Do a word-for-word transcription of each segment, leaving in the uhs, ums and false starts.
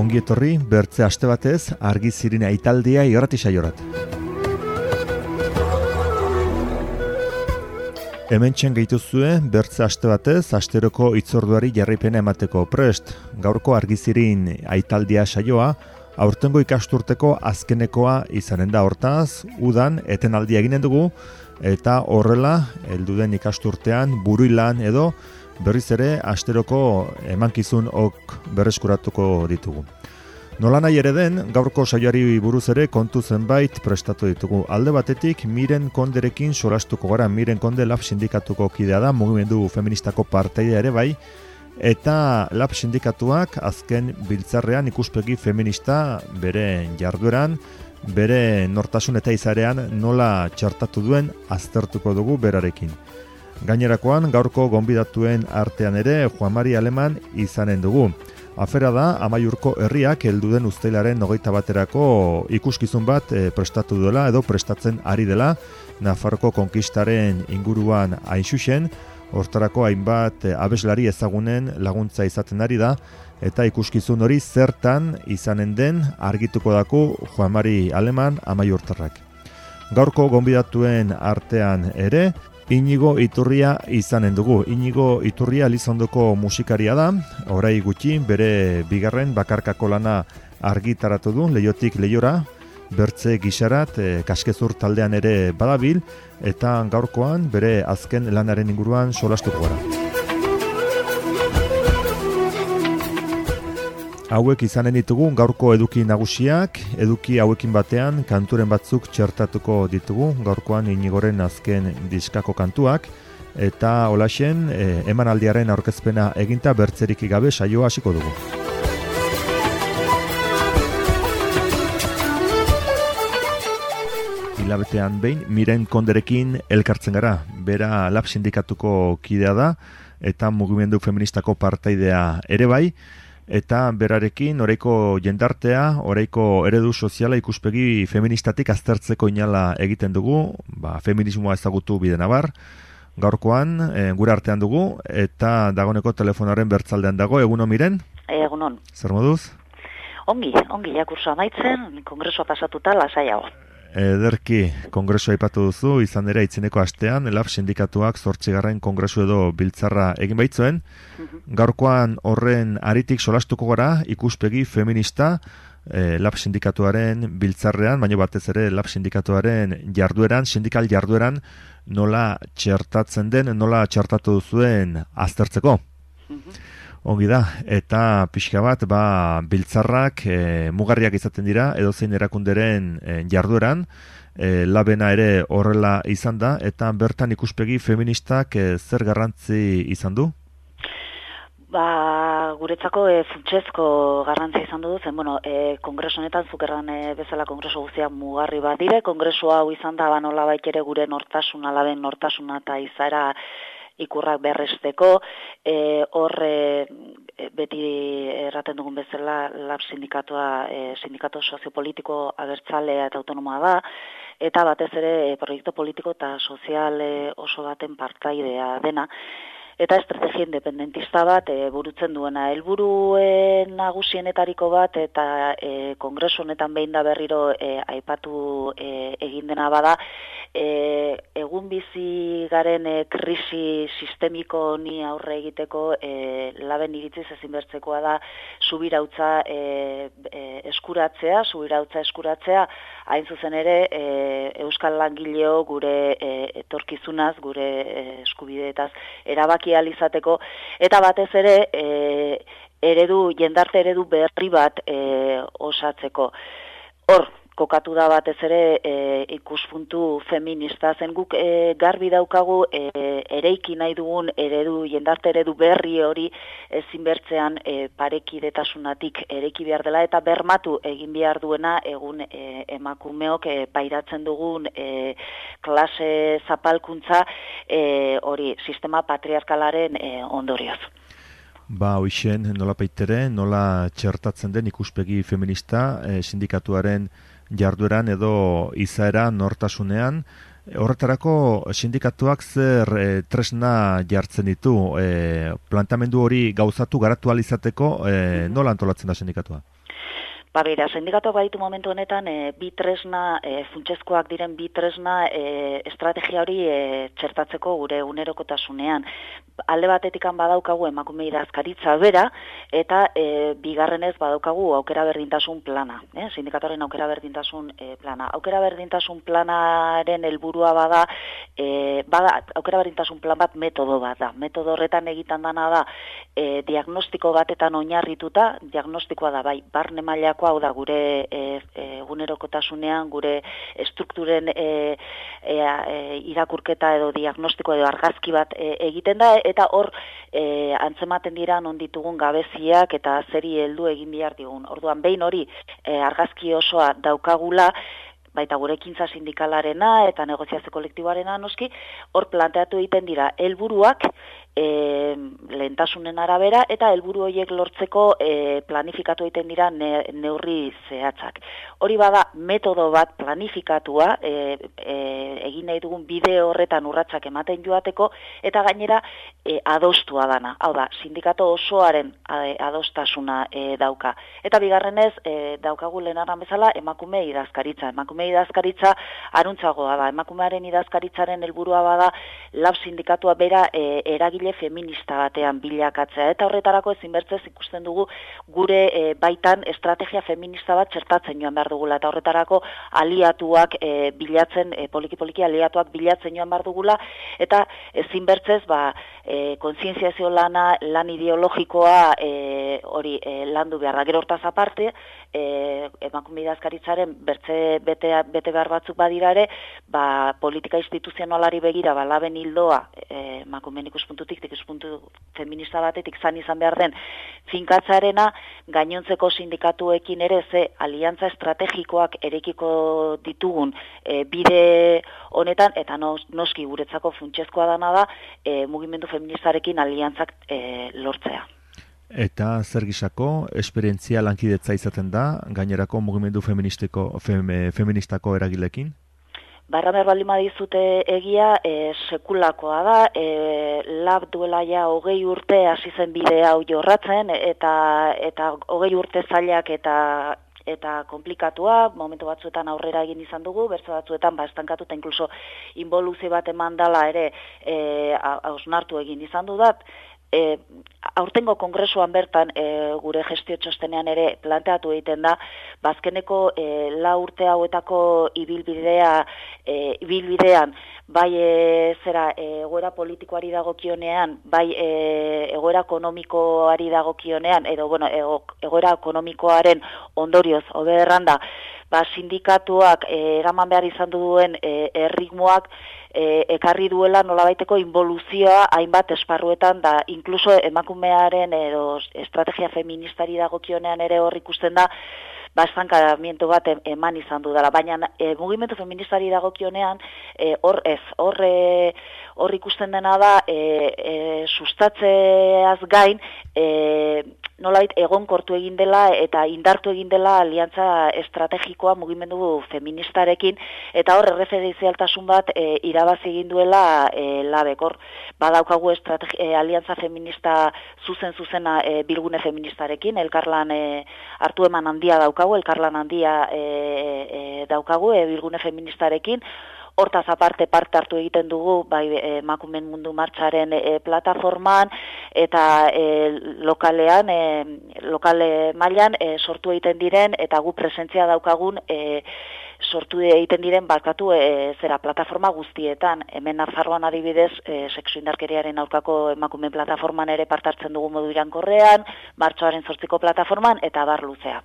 Ongi etorri, bertze aste batez, argi zirin aitaldia irrati saiorat. Hementxen gehituzue, bertze aste batez, asteroko itzorduari jarraipena emateko prest. Gaurko argi zirin aitaldia saioa, aurtengo ikasturteko azkenekoa izanen da hortaz, udan etenaldia eginen dugu, eta horrela, helduden ikasturtean, buruilan edo, berriz ere, asteroko emankizun ok berreskuratuko ditugu. Nola nahi ere den, gaurko saioari buruz ere kontu zenbait prestatu ditugu. Alde batetik, Miren Konderekin solastuko gara. Miren Konde Lab sindikatuko kidea da, mugimendu feministako partaidea ere bai, eta Lab sindikatuak azken biltzarrean ikuspegi feminista bere jardueran, bere nortasun eta izarean nola txartatu duen aztertuko dugu berarekin. Gainerakoan, gaurko gonbidatuen artean ere Juan Mari Aleman izanen dugu. Afera da, Amaiurko herriak helduden uztailaren hogeita baterako ikuskizun bat e, prestatu duela edo prestatzen ari dela, Nafarroko konkistaren inguruan hain xuxen, hortarako hainbat e, abeslari ezagunen laguntza izaten ari da, eta ikuskizun hori zertan izanen den argituko daku Juan Mari Aleman Amaiurtarrak. Gaurko gonbidatuen artean ere, Inigo Iturria izanen dugu. Inigo Iturria Elizondoko musikaria da, orai gutxi bere bigarren bakarkako lana argitaratu du, Leiotik Leiora, bertze gisarat, e, kaskezur taldean ere badabil, eta gaurkoan bere azken lanaren inguruan solastuko gara. Hauek izanen ditugu gaurko eduki nagusiak, eduki hauekin batean kanturen batzuk txertatuko ditugu, gaurkoan Inigoren azken diskako kantuak, eta holaxen e, emanaldiaren aurkezpena eginta bertzerik gabe saioa hasiko dugu. Hilabetean behin, Miren Konderekin elkartzen gara, bera Lab sindikatuko kidea da, eta mugimendu feministako partaidea ere bai, eta berarekin oraiko jendartea, oraiko eredu soziala ikuspegi feministatik aztertzeko inala egiten dugu, ba, feminismoa ezagutu bide nabar, gaurkoan e, gure artean dugu, eta dagoneko telefonaren bertzaldean dago, egunon Miren? Egunon. Zer moduz? Ongi, ongi, jakurso amaitzen, kongresua pasatuta lasaiago. Ederki, kongresua aipatu duzu, izan ere itzineko astean, Lab sindikatuak zortzigarren kongresu edo biltzarra egin baitzuen. Gaurkoan horren aritik solastuko gara ikuspegi feminista eh, Lab sindikatuaren biltzarrean, baina batez ere Lab sindikatuaren jardueran, sindikal jardueran, nola txertatzen den, nola txertatu duzuen aztertzeko. Ongi da, eta pixka bat, ba, biltzarrak e, mugarriak izaten dira, edozein erakunderen e, jardueran, e, labena ere horrela izan da, eta bertan ikuspegi feministak e, zer garrantzi izan du? Ba, guretzako e, funtsezko garrantzia izan du, zen, bueno, e, kongreso honetan, zukerran e, bezala kongreso guztiak mugarri bat dire, kongreso hau izan da, ba, nola baitere gure nortasuna, laben nortasuna eta izaera ikurrak berresteko, e, hor e, beti erraten dugun bezala Lab sindikatua, e, sindikato soziopolitiko abertzalea eta autonomoa da, eta batez ere e, proiektu politiko eta sozial e, oso baten partaidea dena, eta estrategia independentista bat e, burutzen duena. Helburu e, nagusienetariko bat eta e, kongresu honetan behin da berriro e, aipatu e, egin dena bada, e, egun bizi garen e, krisi sistemiko ni aurre egiteko e, laben iritziz ezinbertzekoa da subirautza e, e, eskuratzea, subirautza eskuratzea, hain zuzen ere e, euskal langileo gure e, etorkizunaz, gure e, eskubideetaz erabaki izateko, eta batez ere e, eredu, jendarte eredu berri bat e, osatzeko. Hor, kokatu da batez ere e, ikuspuntu feminista, zen guk e, garbi daukagu e, ereiki nahi dugun eredu, jendarte eredu berri hori ezinbertzean e, parekidetasunatik ereiki behar dela, eta bermatu egin behar duena egun e, emakumeok e, pairatzen dugun e, klase zapalkuntza e, hori sistema patriarkalaren e, ondorioz. Ba, hoixen, nola peitere, nola txertatzen den ikuspegi feminista e, sindikatuaren jardueran edo izaera nortasunean, Horretarako sindikatuak zer e, tresna jartzen ditu, e, plantamendu hori gauzatu garatu ahal izateko, e, nola antolatzen da sindikatua? Ba, bera, sindikatuak baditu momentu honetan e, bi tresna, e, funtsezkoak diren bi tresna e, estrategia hori e, txertatzeko gure unerokotasunean. Alde batetikan badaukagu emakume idazkaritza bera, eta e, bigarrenez badaukagu aukera berdintasun plana. Eh? Sindikatuaren aukera berdintasun e, plana. Aukera berdintasun planaren helburua bada, e, bada, aukera berdintasun plan bat metodo bat da. Metodo horretan egiten dana da, e, diagnostiko batetan oinarrituta, diagnostikoa da bai, barne mailako hau da gure e, e, egunerokotasunean, gure estrukturen e, e, e, irakurketa edo diagnostiko edo argazki bat e, egiten da, eta hor e, antzematen dira non ditugun gabeziak eta zeri heldu egin behar digun. Orduan, behin hori e, argazki osoa daukagula, baita gure ekintza sindikalarena eta negoziazio kolektiboarena noski, hor planteatu egiten dira helburuak, E, lehentasunen arabera, eta helburu horiek lortzeko e, planifikatu egiten dira ne, neurri zehatzak. Hori bada metodo bat planifikatua, e, e, egin nahi dugun bide horretan urratsak ematen joateko, eta gainera e, adostua dana. Hau da, sindikato osoaren adostasuna e, dauka. Eta bigarrenez, e, daukagu lehenaran bezala emakume idazkaritza. Emakume idazkaritza aruntzagoa da. Emakumearen idazkaritzaren helburua bada lab sindikatua bera e, eragile feminista batean bilakatzea, eta horretarako ezinbertzez ikusten dugu gure e, baitan estrategia feminista bat txertatzen joan behar dugula, eta horretarako aliatuak e, bilatzen, e, poliki-poliki aliatuak bilatzen joan behar dugula, eta ezinbertzez ba, e, kontzientziazio lana, lan ideologikoa e, hori e, landu behar da. Gero hortaz aparte, e, emakume idazkaritzaren bertze bete, bete behar batzuk badirare, ba, politika instituzionalari begira, ba, laben hildoa, e, emakumeen ikuspuntutik, ikuspuntu feminista batetik zan izan behar den finkatzarena, gainontzeko sindikatuekin ere ze aliantza estrategikoak erekiko ditugun e, bide honetan, eta nos, noski guretzako funtsezkoa dana da e, mugimendu feministarekin aliantzak e, lortzea. Eta zer gisako esperientzia lankidetza izaten da gainerako mugimendu feministiko, fem, feministako eragilekin? Barra behar baldin badizute egia, e, sekulakoa da, e, lab duela ja hogei urte hasi zen bide hau jorratzen, eta eta hogei urte zailak eta eta komplikatua, momentu batzuetan aurrera egin izan dugu, bertso batzuetan ba estankatuta inkluso inboluzio bat eman dela ere e, hausnartu egin izan dudat. E, aurtengo kongresuan bertan e, gure gestio txostenean ere planteatu egiten da, bazkeneko e, la urte hauetako ibilbidea, e, ibilbidean, bai e, zera e, egoera politikoari dagokionean, bai e, egoera ekonomikoari dagokionean, edo bueno, ego, egoera ekonomikoaren ondorioz, hobe erranda, ba, sindikatuak e, eraman behar izan duen e, erritmoak e, ekarri duela nolabaiteko involuzioa hainbat esparruetan, da inkluso emakumearen edo estrategia feministari dagokionean ere hor ikusten da, ba, estankamiento bat eman izan du dela. Baina e, mugimendu feministari dagokionean e, hor ez, hor e, hor ikusten dena da e, e, sustatzeaz gain e, nolait egonkortu egin dela eta indartu egin dela aliantza estrategikoa mugimendu feministarekin, eta hor erreferentzialtasun bat e, irabazi egin duela e, labekor. Badaukagu e, aliantza feminista zuzen zuzena e, bilgune feministarekin, elkarlan e, hartu eman handia daukagu, elkarlan handia e, e, daukagu e, bilgune feministarekin. Hortaz aparte parte hartu egiten dugu bai emakumeen mundu martxaren e, plataforman, eta e, lokalean, e, lokale mailan e, sortu egiten diren, eta gu presentzia daukagun e, sortu egiten diren barkatu e, zera plataforma guztietan. Hemen Nafarroan adibidez, e, sexu indarkeriaren aurkako emakumeen plataforman ere parte hartzen dugu modu iraunkorrean, martxoaren zortziko plataforman, eta bar luzea.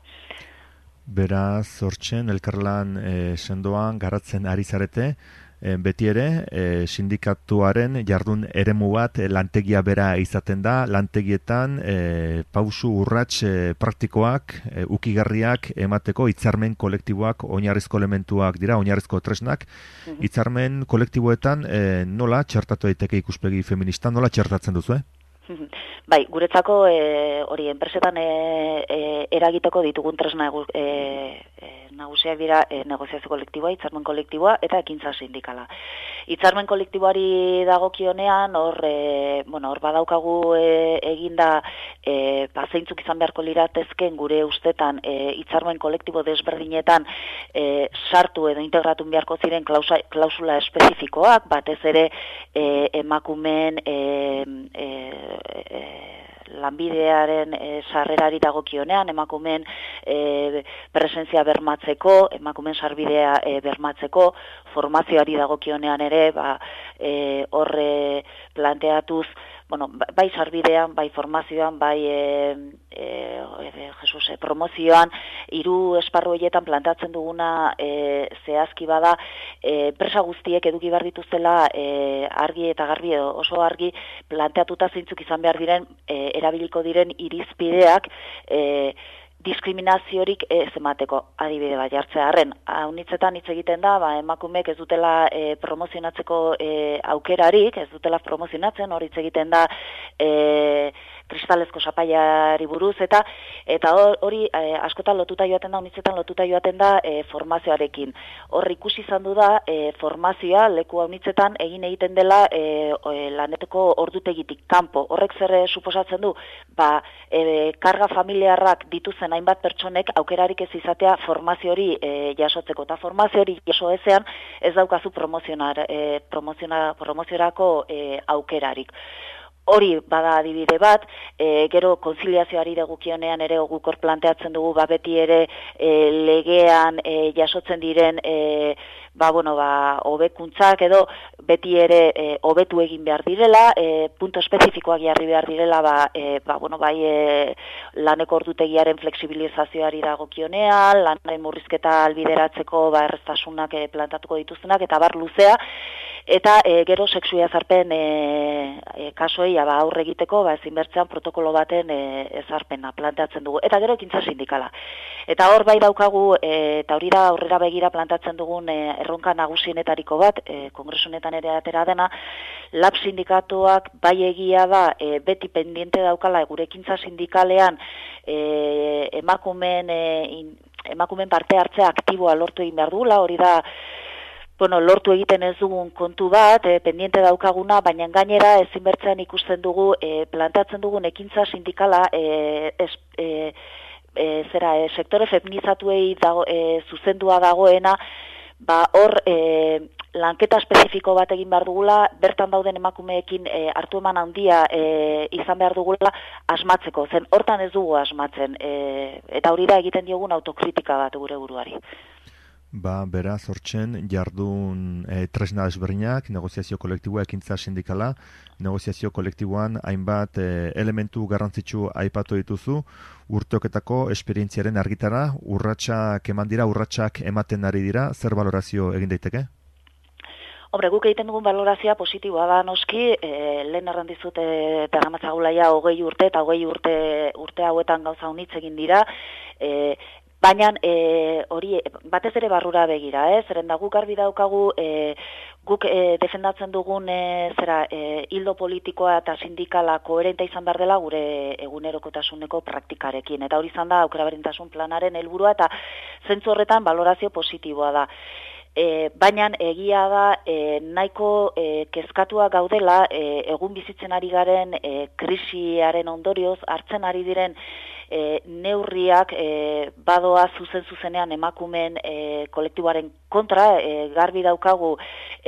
Beraz, hortzen, elkarlan e, sendoan garatzen ari zarete, e, beti ere, e, sindikatuaren jardun eremu bat e, lantegia bera izaten da, lantegietan e, pausu urrats e, praktikoak, e, ukigarriak emateko hitzarmen kolektiboak oinarrizko elementuak dira, oinarrizko tresnak. Hitzarmen kolektiboetan e, nola txertatu daiteke ikuspegi feminista, nola txertatzen duzu, eh? Bai, guretzako e, hori enpresetan e, e, eragiteko ditugun tresna e, e, nagusiak dira e, negoziazio kolektiboa, hitzarmen kolektiboa eta ekintza sindikala. Hitzarmen kolektiboari dagokionean, hor, e, bueno, hor badaukagu e, eginda e, ba, zeintzuk izan beharko liratezken gure ustetan e, hitzarmen kolektibo desberdinetan e, sartu edo integratu beharko ziren klausa, klausula espezifikoak, batez ere e, emakumeen e, e, e, lanbidearen e, sarrerari dagokionean, emakumeen e, presentzia bermatzeko, emakumeen sarbidea e, bermatzeko, formazioari dagokionean ere, ba, e, horre planteatuz, bueno, bai sarbidean, bai formazioan, bai e, e, Jesus, e, promozioan, hiru esparru horietan plantatzen duguna e, zehazki bada, e, enpresa guztiek eduki behar dituztela e, argi eta garbi edo oso argi planteatuta zeintzuk izan behar diren, e, erabiliko diren irizpideak, e, diskriminaziorik ez emateko, adibide bat jartzea arren. Haunitzetan hitz egiten da, ba, emakumeek ez dutela e, promozionatzeko e, aukerarik, ez dutela promozionatzen, hori hitz egiten da e, kristalezko sapaiari buruz, eta eta hori e, askotan lotuta joaten da, haunitzetan lotuta joaten da e, formazioarekin. Hor ikusi izan du da e, formazioa leku haunitzetan egin egiten dela e, e, laneteko ordutegitik kanpo. Horrek zer suposatzen du? Ba, e, karga familiarrak dituzen hainbat pertsonek aukerarik ez izatea formazio hori e, jasotzeko, eta formazio hori jaso ezean ez daukazu promozionar, e, promoziona, promoziorako e, aukerarik. Hori bada adibide bat, e, gero konziliazioari dagokionean ere gukor planteatzen dugu, ba beti ere e, legean e, jasotzen diren e, ba bueno, ba hobekuntzak edo beti ere e, hobetu egin behar direla, e, punto espezifikoak jarri behar direla, ba, e, ba bueno, bai e, laneko ordutegiaren fleksibilizazioari dagokionean, lanaren murrizketa albideratzeko ba erreztasunak e, plantatuko dituztenak eta bar luzea. Eta e, gero sexu jazarpen e, e, kasuei ba, aurre egiteko ba, ezinbertzean protokolo baten e, ezarpena planteatzen dugu. Eta gero ekintza sindikala. Eta hor bai daukagu, e, eta hori da aurrera begira planteatzen dugun e, erronka nagusienetariko bat, e, kongresunetan ere atera dena, lab sindikatuak bai egia da e, beti pendiente daukala gure ekintza sindikalean e, emakumen, e, in, emakumen parte hartzea aktiboa lortu egin behar dugula, hori da bueno, lortu egiten ez dugun kontu bat, e, pendiente daukaguna, baina gainera ezinbertzean ikusten dugu, e, planteatzen dugun ekintza sindikala, e, es, e, e, zera, e, sektore feminizatuei dago, e, zuzendua dagoena, ba hor e, lanketa espezifiko bat egin behar dugula, bertan dauden emakumeekin e, hartu eman handia e, izan behar dugula asmatzeko, zen hortan ez dugu asmatzen, e, eta hori da egiten diogun autokritika bat gure buruari. Ba, beraz, hortzen, jardun e, tresna desberdinak, negoziazio kolektiboa, ekintza sindikala, negoziazio kolektiboan hainbat e, elementu garrantzitsu aipatu dituzu, urteoketako esperientziaren argitara, urratsak eman dira, urratsak ematen ari dira, zer balorazio egin daiteke? Hombre, guk egiten dugun valorazioa positiboa da noski, e, lehen erran dizut eta gamatzagulaia hogei urte, eta hogei urte, urte hauetan gauza honitz egin dira, e, baina e, hori batez ere barrura begira, eh? Zeren da guk garbi daukagu e, guk e, defendatzen dugun e, zera e, hildo politikoa eta sindikala koherente izan behar dela gure egunerokotasuneko praktikarekin. Eta hori izan da aukera berdintasun planaren helburua eta zentzu horretan valorazio positiboa da. E, baina egia da e, nahiko e, kezkatua gaudela e, egun bizitzen ari garen e, krisiaren ondorioz hartzen ari diren e, neurriak e, badoa zuzen zuzenean emakumeen e, kolektiboaren kontra, e, garbi daukagu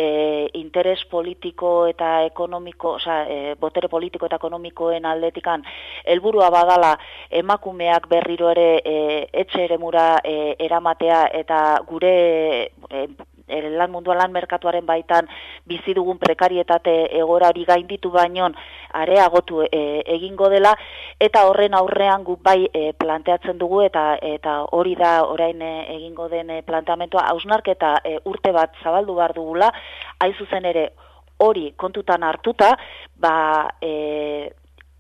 e, interes politiko eta ekonomiko, osea, e, botere politiko eta ekonomikoen aldetikan helburua badala emakumeak berriro ere e, etxe eremura e, eramatea eta gure e, lan mundua lan merkatuaren baitan bizi dugun prekarietate egoera hori gainditu baino areagotu e, egingo dela eta horren aurrean guk bai e, planteatzen dugu eta eta hori da orain e, egingo den e, planteamentua hausnarketa e, urte bat zabaldu behar dugula, hain zuzen ere hori kontutan hartuta, ba e,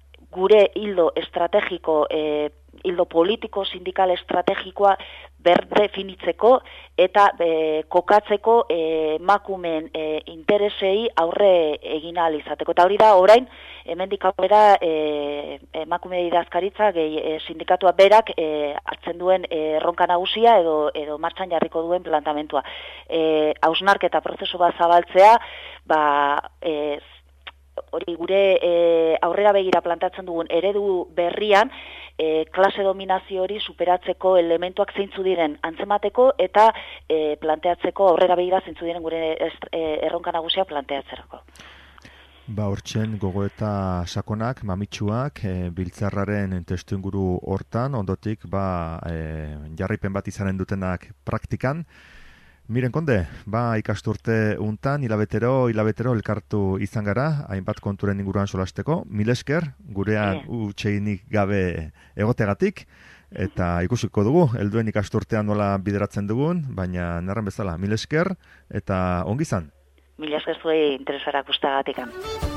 gure hildo estrategiko e, hildo politiko sindikal estrategikoa berdefinitzeko eta e, kokatzeko emakumeen e, interesei aurre egin ahal izateko. Eta hori da orain hemendik aurrera e, emakume idazkaritza gehi e, sindikatua berak e, hartzen duen erronka nagusia edo edo martxan jarriko duen plantamentua. E, hausnarketa prozesu bat zabaltzea, ba, e, hori gure e, aurrera begira plantatzen dugun eredu berrian, e, klase dominazio hori superatzeko elementuak zeintzu diren antzemateko eta e, planteatzeko aurrera begira zeintzu diren gure est, e, erronka nagusia planteatzerako. Ba, hortzen gogoeta sakonak, mamitsuak, e, biltzarraren testuinguru hortan, ondotik, ba, e, jarripen bat izanen dutenak praktikan. Miren konde, ba, ikasturte untan, hilabetero, hilabetero elkartu izan gara, hainbat konturen inguruan solasteko. Mil esker, gurean yeah. utxeinik gabe egotegatik, eta ikusiko dugu, helduen ikasturtean nola bideratzen dugun, baina narran bezala, mil esker, eta ongi izan. Mila esker zuei interesarak guztagatikan.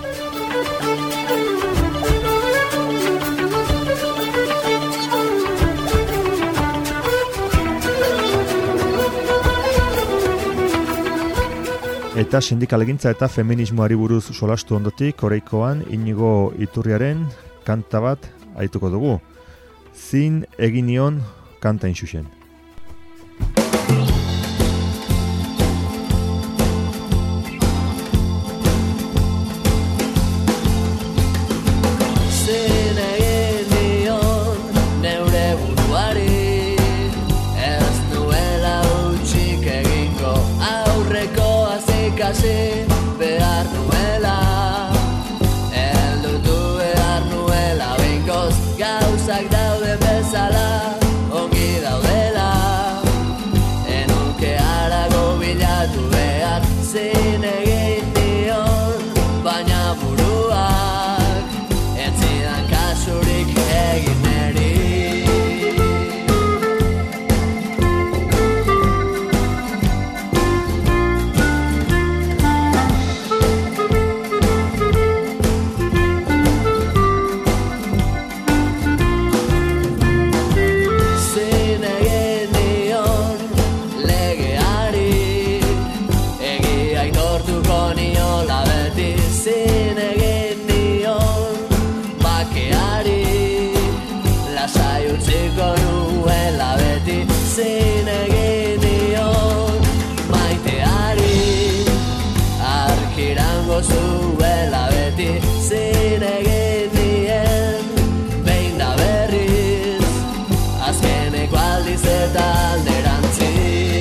Eta sindikalegintza eta feminismoari buruz solastu ondotik, oraikoan Inigo Iturriaren kanta bat aituko dugu. Zin egin nion kanta inxuxen. Behar nuela, eldutu behar nuela, bengoz gauzak daude bezala, ongi daudela, enuke harago bilatu behar, zin egin dion, baina buruak, entzidan kasurik egin neri. Zin egin dion maiteari, arkirango zuela beti. Zin egin dien behin da berriz, azkeneko aldiz eta alderantziz.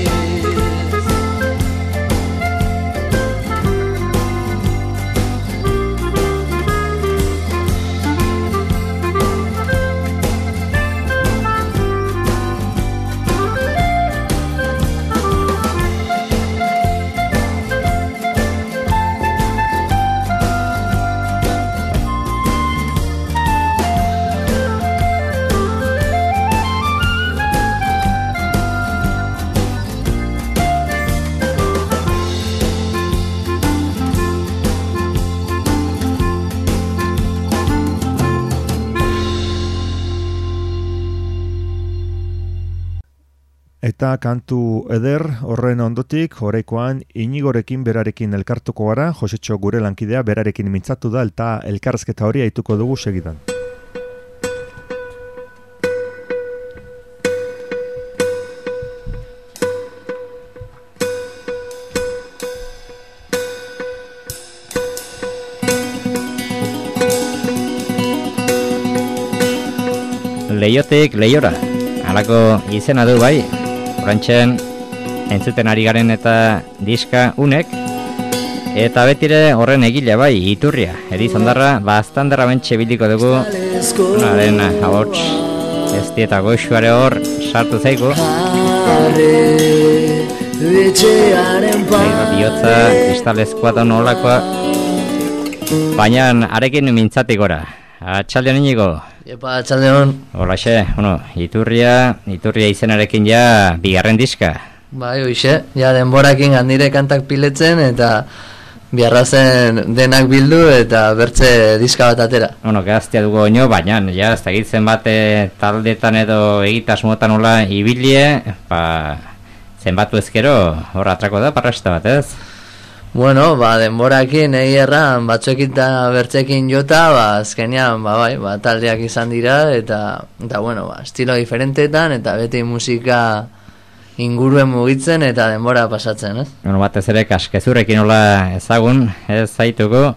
Eta kantu eder horren ondotik, oraikoan Inigorekin berarekin elkartuko gara, Josetxo gure lankidea berarekin mintzatu da, eta elkarrezketa hori aituko dugu segidan. Leiotik leiora, halako izena du bai. Orantxen entzuten ari garen eta diska unek, eta betire horren egile bai, Iturria. Edizondarra, bastandarra bentxe bildiko dugu, unaren ahots, ez dieta goxuare hor sartu zaigu. Baina bihotza, kristalezkoa da nolakoa, baina arekin mintzatik gora. Atxaldeon Inigo. Epa, atxaldeon. Holaxe, bueno, Iturria, Iturria izenarekin ja bigarren diska. Bai, hoxe, ja denborakin gandire kantak piletzen eta biharra zen denak bildu eta bertze diska bat atera. Bueno, gaztea dugu oino, baina, ja, ez da egitzen bate taldetan edo egitasmotan nola ibilie, ba, zenbatu ezkero hor atrako da parrasta bat, ez? Bueno, ba, denborakin egi erran batzuekin eta bertzekin jota, ba, azkenean, ba, bai, ba, taldeak izan dira, eta, eta bueno, ba, estilo diferentetan, eta beti musika inguruen mugitzen eta denbora pasatzen, ez? Bueno, batez ere kaskezurrekin nola ezagun, ez zaituko.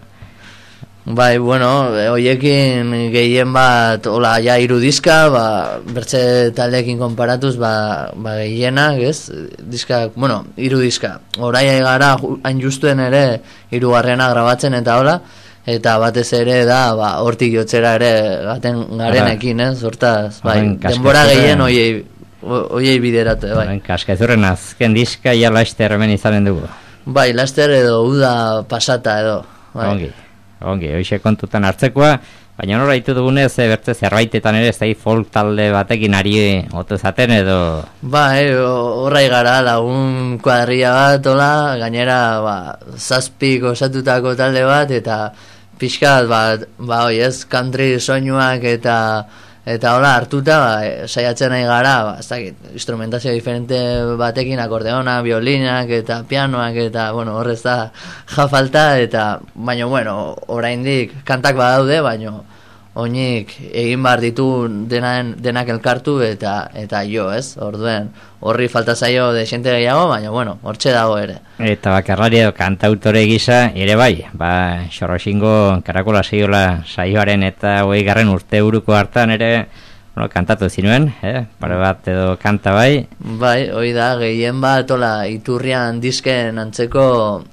Bai, bueno, hoiekin gehien bat, hola, ja hiru diska, ba, bertze taldeekin konparatuz, ba, ba gehienak, ez? Diska, bueno, hiru diska. Orai gara hain justuen ere hirugarrena grabatzen eta hola, eta batez ere da, ba, hortik jotzera ere gaten garenekin, ez? Hortaz, bai, denbora gehien hoiei hoiei bideratu, bai. Kaskezurren azken diska ja laster hemen izanen dugu. Bai, laster edo uda pasata edo, bai. Ongi. Ongi, hoxe kontutan hartzekoa, baina nora ditu dugunez, e, bertze zerbaitetan ere, ez da folk talde batekin ari otu zaten edo... Ba, e, horrai gara, lagun kuadria bat, ola, gainera, ba, zazpik osatutako talde bat, eta pixkat, ba, ba, oi ez, country soinuak eta... Eta hola hartuta, ba, saiatzen nahi gara, ba, ez dakit, instrumentazio diferente batekin, akordeona, violinak eta pianoak eta, bueno, horrez da ja falta, eta, baina, bueno, oraindik kantak badaude, baina oinik egin behar ditu denaen, denak elkartu eta eta jo, ez? Orduen, horri falta zaio de xente gehiago, baina, bueno, hortxe dago ere. Eta bakarlari edo kantautore gisa, ere bai, ba, Xorroxingo Karakola saiola saioaren eta hogei garren urte buruko hartan ere, bueno, kantatu zinuen, eh? Pare bat edo kanta bai. Bai, hoi da, gehien bat, hola, iturrian disken antzeko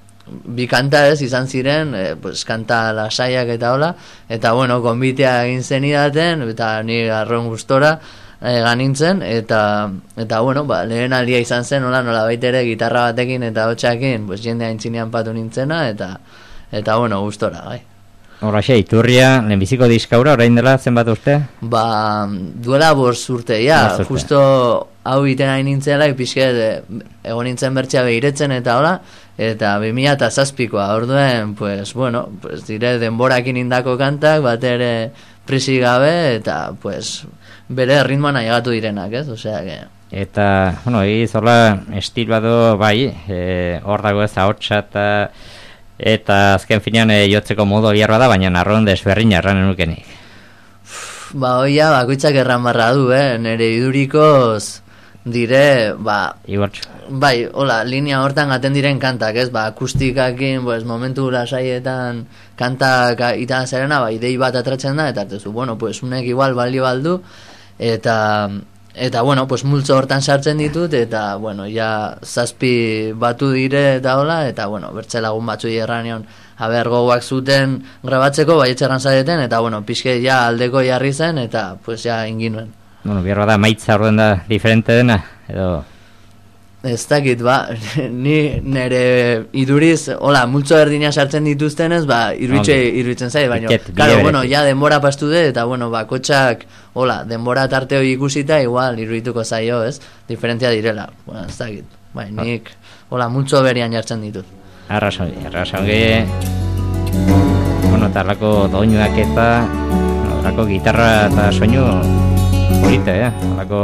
bi kanta ez izan ziren, e, pues, kanta lasaiak eta hola, eta bueno, konbitea egin zenidaten, eta ni arron gustora e, ganintzen, eta, eta bueno, ba, lehen aldia izan zen, hola, nola baitere gitarra batekin eta hotxakin, pues, jende haintzinean patu nintzena, eta, eta bueno, gustora, bai. Horraxe, iturria, lehenbiziko diskaura, orain dela zenbat urte? Ba, duela bost urte, ja, urte. Justo hau iten hain nintzela, ipizket, egon nintzen bertxea behiretzen eta hola, eta bi mila eta zazpikoa, orduen, pues, bueno, pues, dire denborakin indako kantak, bat ere prisi gabe, eta, pues, bere ritmoan ailegatu direnak, ez? Osea, que... Eta, bueno, izola estiloa do, bai, e, hor dago ez ahotsa eta eta azken finean e, jotzeko modu biarra da, baina narron desberrin erranen nukenik. Ba, oia, bakoitzak erran barra du, eh? Nere idurikoz dire, ba... Igortxo. Bai, hola, linea hortan gaten diren kantak, ez? Ba, akustikakin, pues, momentu lasaietan kantak itan zerena, ba, idei bat atratzen da, eta artezu, bueno, pues, unek igual balio baldu, eta... Eta, bueno, pues, multzo hortan sartzen ditut, eta, bueno, ja, zazpi batu dire eta hola, eta, bueno, bertze lagun batzu erranion, haber gogoak zuten grabatzeko, baietxerran zareten, eta, bueno, pixke ja aldeko jarri zen, eta, pues, ja, inginuen. Bueno, bierra da, maitza orden da diferente dena, edo... Ez dakit, ba, ni nere iduriz, hola, multzo erdina sartzen dituztenez, ba, iruditze, iruditzen zait, baina, claro, bueno, ja denbora pastu de, eta, bueno, ba, kotxak, hola, denbora tarte hori ikusita, igual, irudituko zaio, ez, diferentzia direla, bueno, ez dakit, bai, nik, hola, multzo berian jartzen ditut. Arrasongi, arrasongi, bueno, eta alako doinuak eta, alako gitarra eta soinu, polite, eh, alako...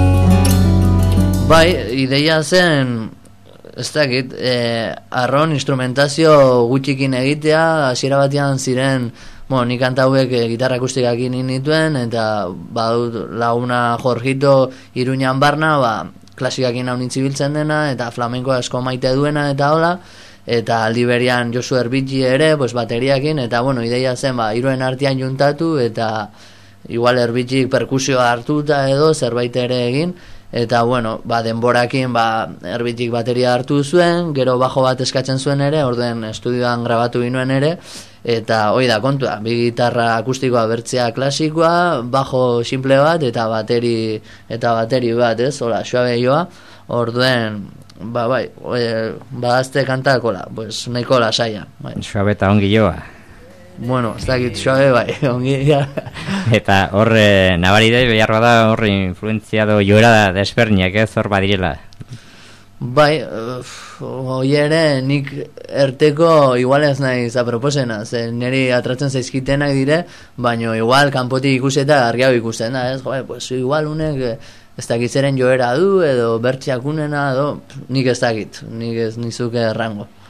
Bai, ideia zen, ez dakit, eh, arron instrumentazio gutxikin egitea, hasiera batean ziren, bueno, nik kanta hauek e, gitarra akustikakin nituen, eta badut laguna Jorgito Iruñan barna, ba, klasikakin hau nintzibiltzen dena, eta flamenko asko maite duena, eta hola, eta aldi berian Josu Erbitzi ere, pues, bateriakin, eta, bueno, ideia zen, ba, iruen artean juntatu, eta igual Erbitzik perkusioa hartuta edo, zerbait ere egin, eta, bueno, ba, denborakin, ba, Erbitzik bateria hartu zuen, gero bajo bat eskatzen zuen ere, orduen estudioan grabatu ginuen ere, eta hoi da kontua, bi gitarra akustikoa bertzea klasikoa, bajo simple bat, eta bateri, eta bateri bat, ez, hola, suabe joa, orduen, ba, bai, e, ba, azte kantakola, pues, nahiko lasaia. Bai. Suabe eta ongi joa. Bueno, ez dakit suabe, bai, ongi, ja. Eta horre, nabaridei beharra da horre influenziado joera desberniak ez hor badirela. Bai, hoi ere nik erteko igual ez nahi zaproposena, ze niri atratzen zaizkitenak dire, baino igual kanpotik ikuseta argiago ikusten da, ez? Joe, pues igual unek ez dakit zeren joera du, edo bertxiak unena, edo nik ez dakit, nik ez nizuke errango.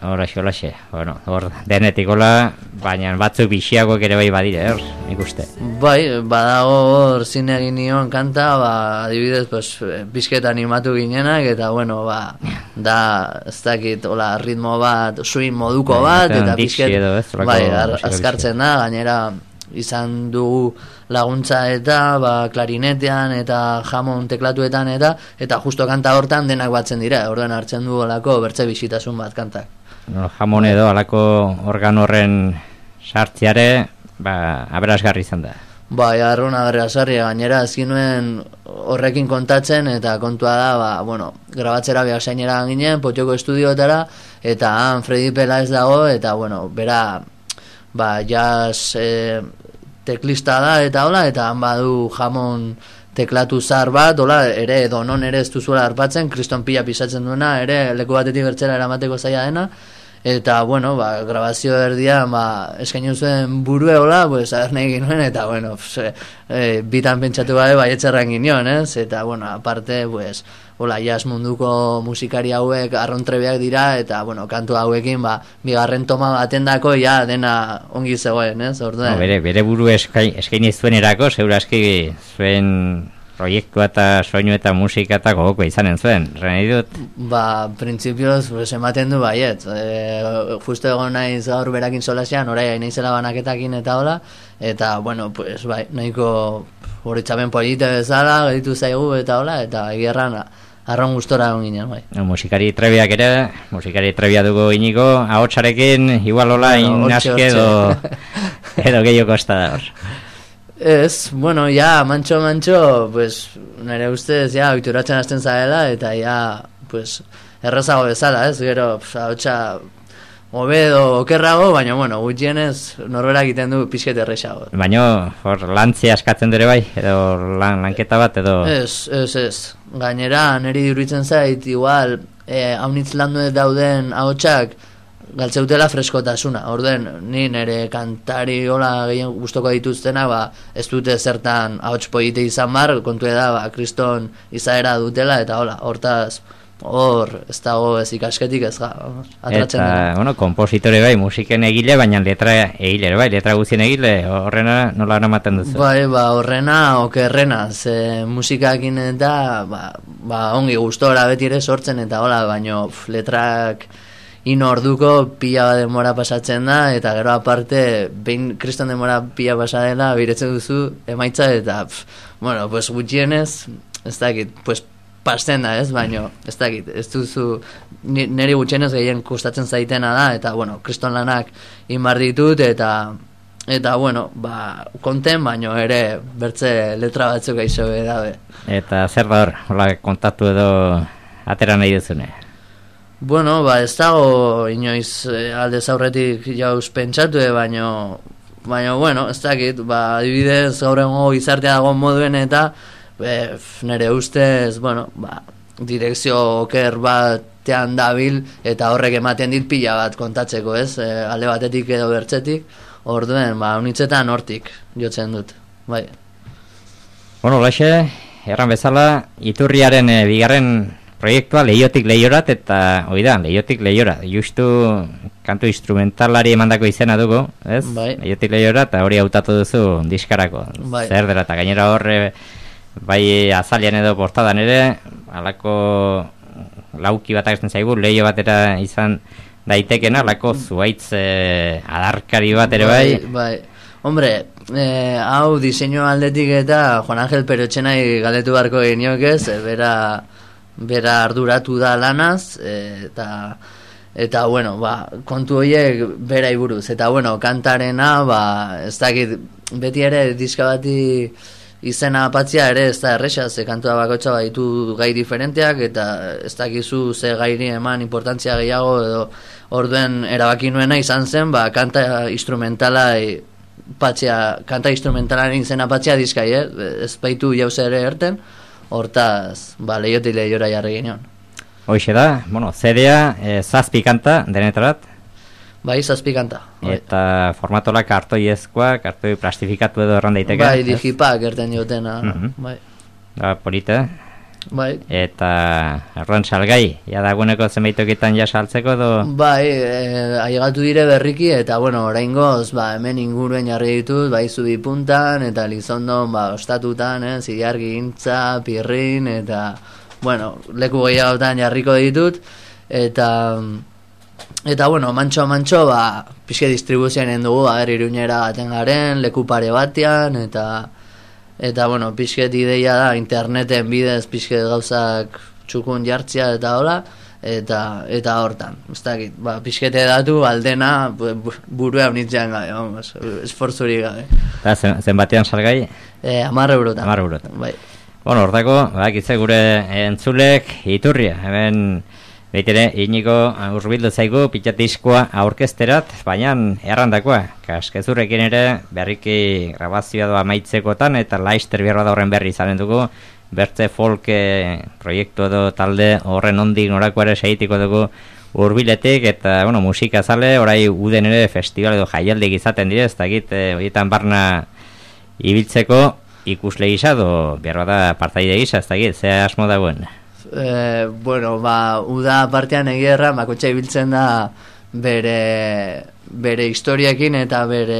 Horaxe, horaxe, bueno, hor denetikola, baina batzuk bixiagoak ere bai badire, hor, nik uste. Bai, badago hor zine egin nion kanta, ba, adibidez, pues, bizket animatu ginenak, eta, bueno, ba, da, ez dakit, hola, ritmo bat, swing moduko bat, eta bizket, bai, azkartzen da, gainera, izan dugu laguntza eta ba, klarinetean eta jamon teklatuetan eta eta justo kanta hortan denak batzen dira, orduan hartzen du olako bertze bisitasun bat kantak. No, jamon edo alako organ horren sartziare, ba, aberasgarri izan da. Bai, arrun aberasgarri, gainera azkinuen horrekin kontatzen eta kontua da, ba, bueno, grabatzera behasainera ginen, Potioko estudioetara, eta han Fredi Pelaez dago, eta, bueno, bera, ba, jazz e, teklista da, eta hola, eta han badu jamon teklatu zar bat, hola, ere donon ere ez duzuela harpatzen, kriston pila pisatzen duena, ere leku batetik bertzera eramateko zaila dena, eta, bueno, ba, grabazio erdian, ba, eskainu zuen burue hola, pues, aher nahi ginuen, eta, bueno, pues, e, e, bitan pentsatu gabe, bai etxerran ginen, ez? Eta, bueno, aparte, pues, hola, jazz munduko musikari hauek arrontrebeak dira, eta, bueno, kantu hauekin, ba, bigarren toma baten dako, ja, dena ongi zegoen, ez? Orduen. No, bere, bere buru eskaini zuen erako, zeura eski zuen proiektua eta soinu eta musika eta gogoko izanen zuen, reni dut? Ba, printzipioz, pues, ematen du baiet. E, justo egon naiz gaur berakin solasean, orai hain naizela banaketakin eta hola, eta, bueno, pues, bai, nahiko horitzapen polite bezala, geditu zaigu eta hola, eta egierran arron gustora egon ginen, bai. No, musikari trebiak ere, musikari trebia dugu iniko, ahotsarekin, igual hola, bueno, inaske edo, edo gehiago kosta da hor. Ez, bueno, ja, mantxo, mantxo, pues, nire ustez, ja, oituratzen hasten zaela, eta ja, pues, errazago bezala, ez, gero, ahotsa, hobedo, okerrago, baina, bueno, gutxienez, norbera egiten du pixket errexago. Baina, hor, lantzia askatzen dure bai, edo lan, lanketa bat, edo... Ez, ez, ez, gainera, niri iruditzen zait, igual, eh, haunitz landu dauden ahotsak, galtzeutela freskotasuna, orden, ni nire kantari hola gehien gustoko dituztena, ba, ez dute zertan ahots polite izan bar, kontu da, ba, kriston izaera dutela, eta hola, hortaz, hor, ez dago ez ikasketik ez ga, atratzen eta, dira. Bueno, kompositore bai, musiken egile, baina letra egile, bai, letra guztien egile, horrena nola eramaten duzu? Bai, ba, horrena, okerrena, ze musikakin eta, ba, ba ongi gustora beti ere sortzen, eta hola, baino, pf, letrak... Ino orduko pila bat denbora pasatzen da, eta gero aparte, behin kriston denbora pila pasadela, biretzen duzu emaitza, eta, pf, bueno, pues gutxienez, ez dakit, pues pasten da, ez, baino, ez dakit, ez duzu, niri gutxienez gehien kostatzen zaitena da, eta, bueno, kriston lanak inbar ditut, eta, eta, bueno, ba, konten, baino ere, bertze letra batzuk aixo dabe. Eta zer da hor, hola, kontatu edo atera nahi duzune? Bueno, ba, ez dago inoiz eh, aldez aurretik jauz pentsatu, eh, baino, baino, bueno, ez dakit, ba, adibidez gaur egongo gizartea dagoen moduen eta eh, nire ustez, bueno, ba, direkzio oker batean dabil eta horrek ematen dit pila bat kontatzeko, ez, eh, alde batetik edo bertzetik, orduen, ba, unitzetan hortik jotzen dut, bai. Bueno, laxe, erran bezala, Iturriaren eh, bigarren proiektua Leiotik Leiorat, eta hoi da, Leiotik Leiora, justu kantu instrumentalari emandako izena dugu, ez? Bai. Leiotik Leiora, eta hori hautatu duzu diskarako. Bai. Zer dela, eta gainera horre, bai azalian edo portadan ere, alako lauki bat agertzen zaigu, leio batera izan daitekena, alako zuaitz eh, adarkari bat ere bai. Bai, bai. Hombre, eh, hau diseinu aldetik eta Juan Angel Perotxenai galdetu beharko geniokez, e, bera... bera arduratu da lanaz, e, eta eta bueno, ba, kontu horiek bera iburuz, eta bueno, kantarena, ba, ez dakit, beti ere diska bati izena apatzia ere ez da erresa, ze kantua bakotxa baitu gai diferenteak, eta ez dakizu ze gairi eman importantzia gehiago, edo orduen erabaki nuena izan zen, ba, kanta instrumentala patzia, kanta instrumentalaren izena apatzia diskai, eh? Ez baitu jauze ere erten, hortaz, ba, Leiotik Leiora jarri ginen. Hoxe da, bueno, C D-a, e, zazpi kanta, denetarat? Bai, zazpi kanta. Bai. Eta formatolak kartoiezkoa, kartoi plastifikatu edo erran daiteke? Bai, digipak erten diotena, uh-huh. bai. Da, polita. Bai. Eta erron salgai, ja dagoeneko zenbaitokitan ja saltzeko do? Bai, e, aigatu dire berriki, eta bueno, oraingoz, ba, hemen inguruen jarri ditut, bai zubi puntan, eta Lizondon, ba, ostatutan, eh, zilargi gintza, pirrin, eta, bueno, leku gehiagotan jarriko ditut, eta, eta bueno, mantxo mantxo, ba, pixke distribuzioen dugu, a ber, Iruñera gaten garen, leku pare batean, eta, Eta, bueno, pixket ideia da, interneten bidez pixket gauzak txukun jartzia eta hola, eta eta hortan, ez dakit, ba, pixkete datu, aldena, burua unitzean gabe, vamos, esfortzurik gabe. Eta zen, zen batean salgai? E, amar eurotan. Amar eurotan. Bai. Bueno, hortako, bakitze gure entzulek Iturria, hemen beitere, Inigo urbildu zaigu pitxatiskoa aurkesterat, baina errandakoa, kaskezurrekin ere berriki grabazioa doa maitzekotan, eta Laister bierra da horren berri izanen dugu, bertze folk proiektu edo talde horren ondik norako ere segitiko dugu urbiletik, eta bueno, musika zale, orai uden ere festival edo jaialdik izaten dire, ez dakit, horietan barna ibiltzeko ikusle gisa, edo bierra da partaide gisa, ez dakit, ze asmo dagoen. Eh, bueno, ba, uda partean egierra, bakotxa ibiltzen da bere, bere historiakin eta bere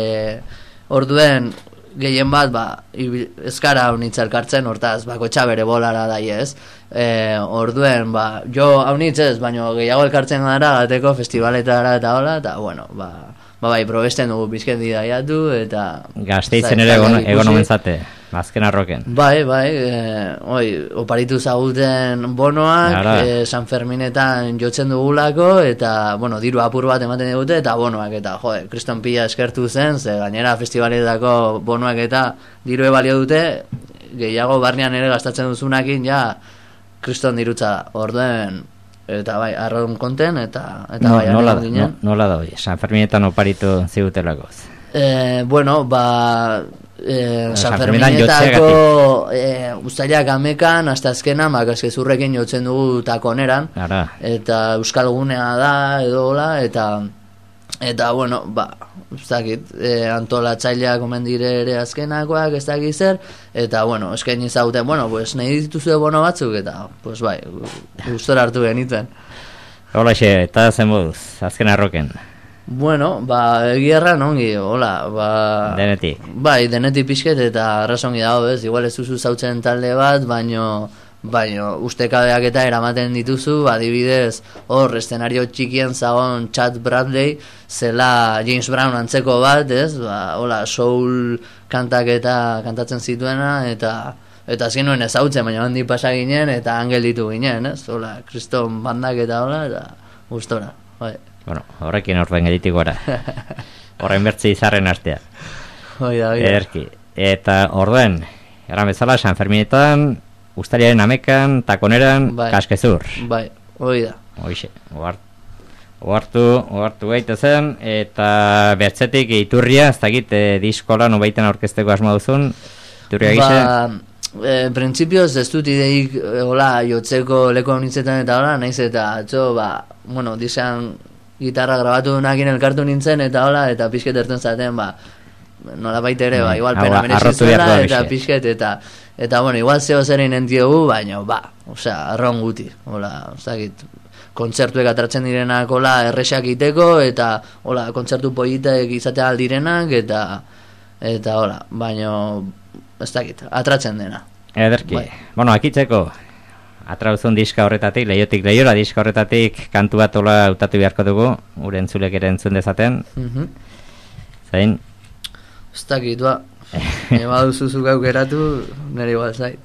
orduen gehien bat, ba, ezkara honitz elkartzen, hortaz, bakotxa bere bolara da, ez? Eh, orduen, ba, jo haunitz ez, baina gehiago elkartzen gara gateko festivaletara eta hola, eta, bueno, ba, ba bai, probesten dugu bizken didaiatu, eta... Gazteizen ere egon, egon omentzate, azken arroken. Bai, bai, e, oi, oparitu zaguten bonoak, e, San Ferminetan jotzen dugulako, eta, bueno, diru apur bat ematen dute, eta bonoak, eta, jode, kriston pila eskertu zen, ze gainera festivaletako bonoak eta diru balio dute, gehiago barnean ere gastatzen duzunakin, ja, kriston dirutza da, orduen... Eta bai, arraun konten, eta, eta no, bai, nola, arraun ginen. No, nola da, oi, San Ferminetan oparitu zigutelakoz. Eh, bueno, ba, eh, San Ferminetako eh, ustailak amekan, hasta azkenan, bak, eskezurrekin jotzen dugu takoneran, Ara. Eta Euskal Gunea da, edo hola, eta, eta bueno, ba, ez dakit, eh, antolatzaileak omen dire ere azkenakoak, ez dakit zer, eta, bueno, eskaini zauten, bueno, pues, nahi dituzue bono batzuk, eta, pues, bai, gustora hartu geniten. Hola, xe, eta zen moduz, azken arroken. Bueno, ba, egierra nongi, hola, ba... Denetik. Bai, denetik pixket, eta arrazongi dago, ez, igual ez duzu zautzen talde bat, baino... Baina ustekabeak eta eramaten dituzu, adibidez, hor, eszenario txikien zagon Chad Bradley, zela James Brown antzeko bat, ez? Ba, hola, soul kantak eta kantatzen zituena, eta eta azken nuen ezautzen, baina handi pasa ginen, eta angel ditu ginen, ez? Hola, kriston bandak eta hola, eta gustora, bai. Bueno, horrekin orden geditik gora. Horren bertze izarren artea. Hoi da, hoi da. Ederki. Eta orduen, eran bezala, San Ferminetan, Uztariaren amekan, takoneran, bai. Kaskezur. Bai, hoi da. Hoixe, ohartu, ohartu gaite zen, eta bertzetik Iturria, ez dakit, e, diskola nobaiten aurkezteko asma duzun, Iturria gise? Ba, e, printzipioz ez dut ideik, e, hola, jotzeko leko honitzetan eta hola, naiz eta atzo, ba, bueno, dizan gitarra grabatu dunakin elkartu nintzen, eta hola, eta pixket erten zaten, ba, nola baita ere, ba, igual pena merezizuela, eta pixket, eta Eta, bueno, igual zeo zerein entiogu, baina, ba, osea, arraun guti, hola, ostakit, kontzertuek atratzen direnak, hola, erresak iteko, eta, hola, kontzertu politek izatea aldirenak, eta, eta, hola, baina, ez dakit, atratzen dena. Ederki, bai. Bueno, akitzeko, atrauzun diska horretatik, leiotik leiora diska horretatik, kantu bat hola hautatu beharko dugu, gure entzulek ere entzun dezaten, mm-hmm. Zain? Ez dakit, ba, eba duzuzuk aukeratu, nire igual zait.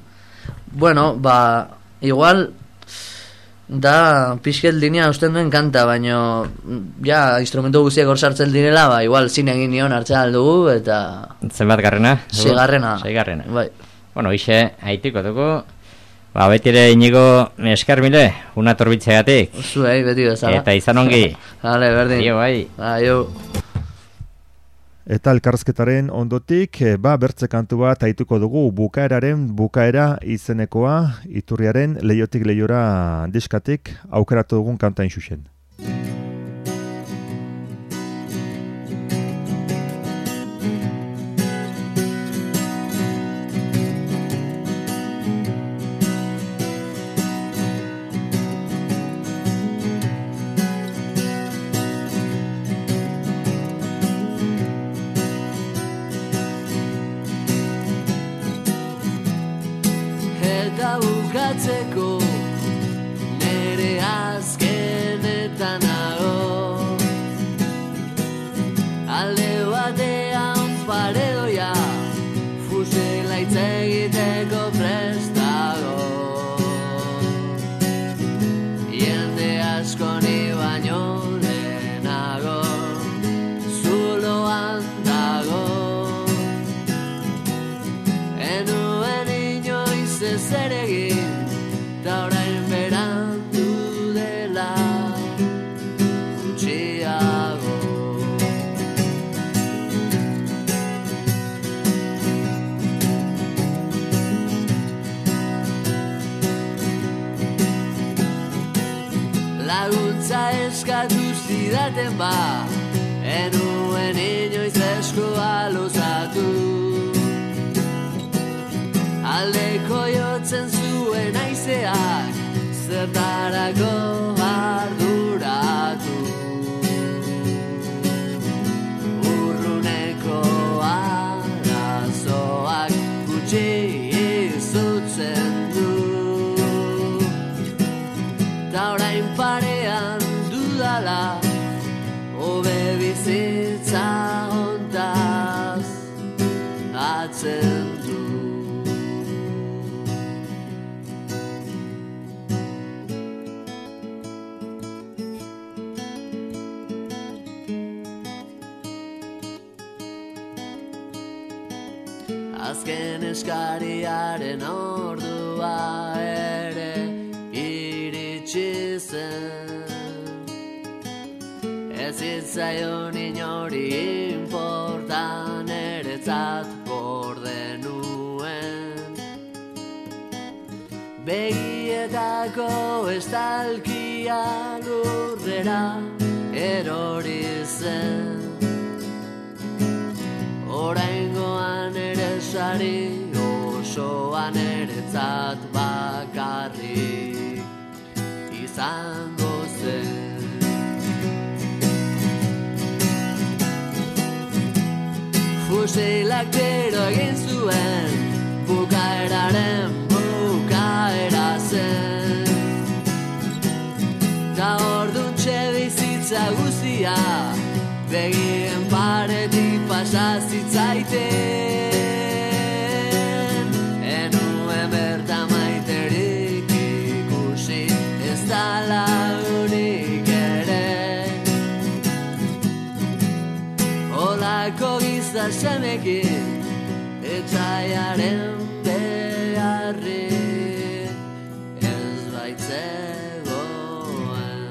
Bueno, ba, igual, da, pixket linea usten duen kanta, baina, ja, instrumento guztiak hor sartzen direla, ba, igual zin egin nion hartzea aldugu, eta... Zenbat garrena? Seigarrena. Seigarrena. Bai. Bueno, ixe, haitiko dugu, ba, betire Inigo eskarmile, una torbitzegatik. Zuei, beti bezala. Eta izan ongi. Hale, berdin. Aio, bai. Aio. Eta elkarrizketaren ondotik, ba, bertze kantu bat haituko dugu bukaeraren bukaera izenekoa, Iturriaren leiotik leiora diskatik aukeratu dugun kantain xuxen. alde batean paredoia, fusela hitz egiteko prestago. Jende asko ni baino lehenago, zuloan dago. Enuen inoiz ezer egin, ta orain berandu dela gutxiago. Laguntza eskatu zidaten ba, enuen inoiz eskoa luzatu. Aldeko jotzen zuen aizeak, zertarako arduratu. Urruneko arazoak gutxi izutzen du. Ta orain parean dudala, hobe bizitza hontaz atzen du. Azken eskariaren ordua ere iritsi zen. Ez zitzaion inori inportan eretzat gorde nuen. Begietako estalkia lurrera erori zen. Oraingoan ere sari osoan eretzat bakarrik izango zen. Fusilak tiro egin zuen, bukaeraren bukaera zen. Ta orduntxe bizitza guztia, begien paretik pasa zitzaiten. Enuen berta maiterik ikusi, ez da lagunik ere. Olako giza semekin, etxaiaren beharrik ez baitzegoen.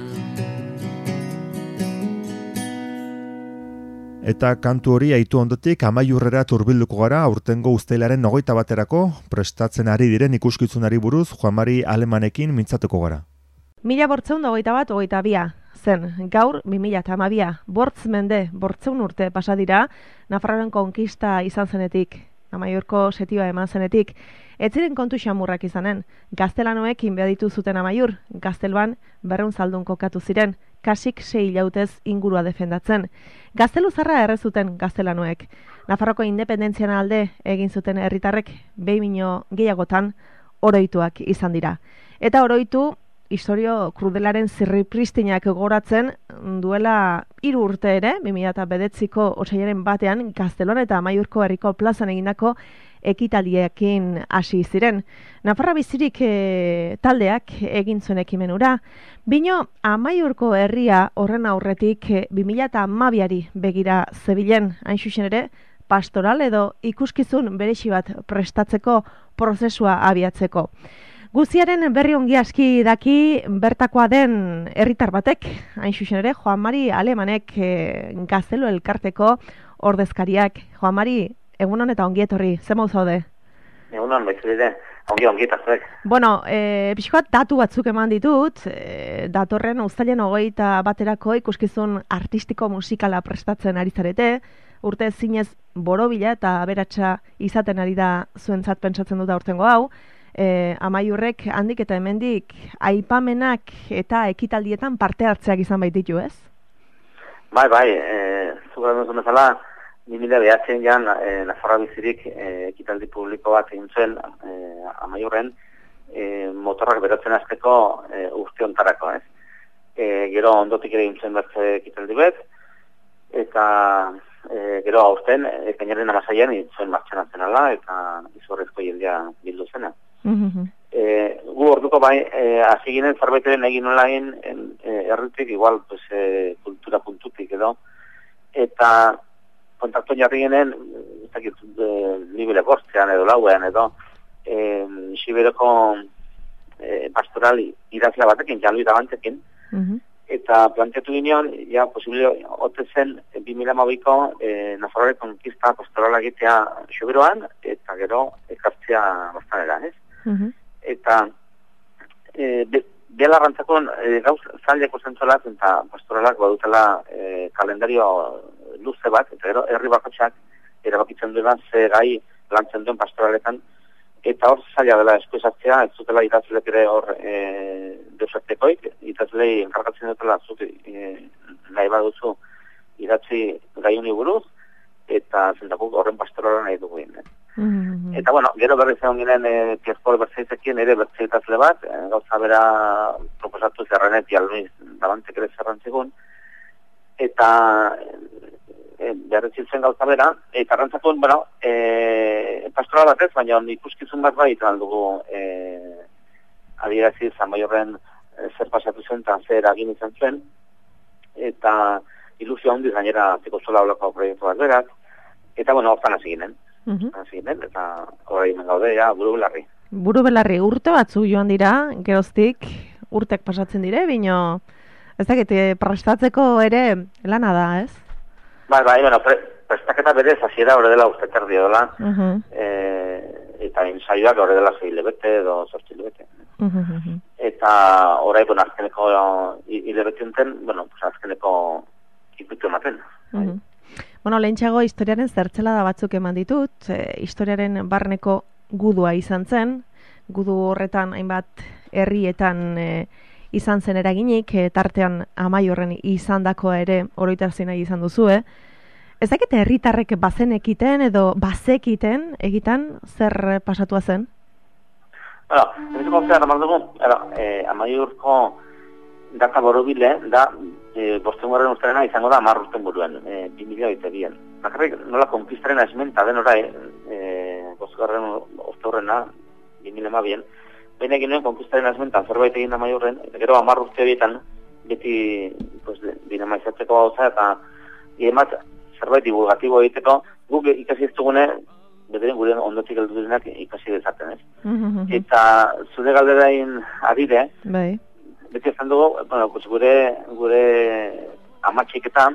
Eta kantu hori aitu ondotik amaiurrera turbilduko gara aurtengo uztailaren hogeita baterako prestatzen ari diren ikuskizunari buruz Juan Mari Alemanekin mintzatuko gara. Mila bortzeun da hogeita bat, hogeita bia. Zen, gaur, bi mila eta hamabia, bortz mende, bortzeun urte pasadira, Nafarroaren konkista izan zenetik, Amaiurko setioa eman zenetik. Ez ziren kontu xamurrak izanen, gaztelanoek inbaditu zuten Amaiur, gaztelban berreun zaldun kokatu ziren, kasik sei hilautez ingurua defendatzen. Gazteluzarra errezuten gaztelanoek. Nafarroko independentzian alde egin zuten herritarrek behin bino gehiagotan oroituak izan dira. Eta oroitu, historio krudelaren zirripristinak goratzen duela hiru urte ere, bi mila bederatziko otsailaren batean, Gaztelon eta Amaiurko herriko plazan egindako ekitaldiekin hasi ziren. Nafarra bizirik e, taldeak egin zuen ekimenura. Bino Amaiurko herria horren aurretik e, bi mila hamabiari begira zebilen, hain zuzen ere, pastoral edo ikuskizun berezi bat prestatzeko prozesua abiatzeko. Guziaren berri ongi aski daki bertakoa den herritar batek, hain zuzen ere, Juan Mari Alemanek e, Gaztelo elkarteko ordezkariak. Juan Mari, egunon eta ongi etorri, ze mauz zaude? Egunon, baitzulide, ongi ongi eta zuek. Bueno, e, pixkoat datu batzuk eman ditut, e, datorren uztailen hogeita baterako ikuskizun artistiko musikala prestatzen ari zarete, urte zinez borobila eta aberatsa izaten ari da zuentzat pentsatzen dut aurtengo hau. E, Amaiurrek handik eta hemendik aipamenak eta ekitaldietan parte hartzeak izan baititu, ez? Bai, bai, e, zuga duzun bezala, bi mila bederatzian jan e, Nafarroa bizirik e, ekitaldi publiko bat egin zuen e, Amaiurren e, motorrak berotzen hasteko e, urte hontarako, ez? E, gero ondotik ere egin zuen bertze ekitaldi bet, eta e, gero aurten, ekainaren amaseian, itzuen martxa nazionala, eta izorrezko jendea bildu zena. Mhm. E, gu orduko bai, e, hasi ginen zerbaiteren egin nola egin, e, erritik, igual, pues, e, kultura puntutik edo, eta kontaktuan jarri ginen, ez dakit, e, libere bortzean edo lauean edo, e, Siberoko e, pastoral idazla batekin, Jan Luis Davantekin, Mhm. eta planteatu ginean, ja, posible, ote zen, bi mila hamabiko e, Nafarroaren konkista pastorala egitea Siberoan, eta gero, ekartzea Baztanera, ez? Mhm. Eta e, be, belarrantzako e, gauz zaileko zentzuela, eta pastoralak badutela e, kalendario luze bat, eta gero herri bakotxak erabakitzen duela ze gai lantzen duen pastoraletan, eta hor zaila dela eskuesatzea, ez zutela idazlek ere hor e, deusartekoik, idazlei enkargatzen dutela zut e, nahi baduzu idatzi gai honi buruz, eta zentakuk horren pastorala nahi dugu egin. Mhm. Eta bueno, gero berriz egon ginen e, Pierpol bertzeizekin ere bertzeitazle bat, e, gauza bera proposatu zerrenet, Jalmiz Dabantek ere zerrantzigun, eta e, berretzitzen gauza bera, eta arrantzatuen, bueno, e, pastoral batez, baina ikuskizun bat bai, eta dugu e, adierazi Zamayorren e, zer pasatu zen, eta zer agin izan zen, eta ilusio handiz gainera teko zola olako proiektu bat berak, eta bueno, hortan hasi ginen. Mhm. Hasi ginen, eta horrein hemen gaude, ja, buru belarri. Buru belarri urte batzu joan dira, geroztik urtek pasatzen dire, bino ez dakit, eh, prestatzeko ere lana da, ez? Bai, bai, bueno, pre, prestaketa berez hasiera hori dela uste terdi dola, Mhm. e, eta ensaioak hori dela zei lebete edo zortzi lebete. Mhm. Eta orai, bueno, azkeneko hilebete enten, bueno, pues azkeneko ikutu ematen. Mhm. Bueno, lehentxago historiaren zertzelada batzuk eman ditut, e, historiaren barneko gudua izan zen, gudu horretan hainbat herrietan e, izan zen eraginik, e, tartean Amaiorren izandakoa ere oroitarzi nahi izan duzue. Ez dakit herritarrek bazenekiten edo bazekiten egiten zer pasatua zen? Bueno, emeziko zer, amar dugu, e, Amaiurko data borobile da, e, bosten gorren ustarena izango da amar urten buruen, e, bi mila eta bien. Bakarrik nola konkistaren esmenta den orai, e, bosten gorren ustarena, bi mila eta bien, behin egin nuen konkistaren esmenta zerbait egin da Amaiurren, eta gero amar urte horietan beti pues, dinamaizatzeko gauza, eta emat zerbait divulgatibo egiteko, guk ikasi ez dugune, bederen gure ondotik heldu direnak ikasi dezaten, ez? Mhm. Eta zure galderain adide, Bai. beti ezan dugu, bueno, pues gure, gure amatxik eta,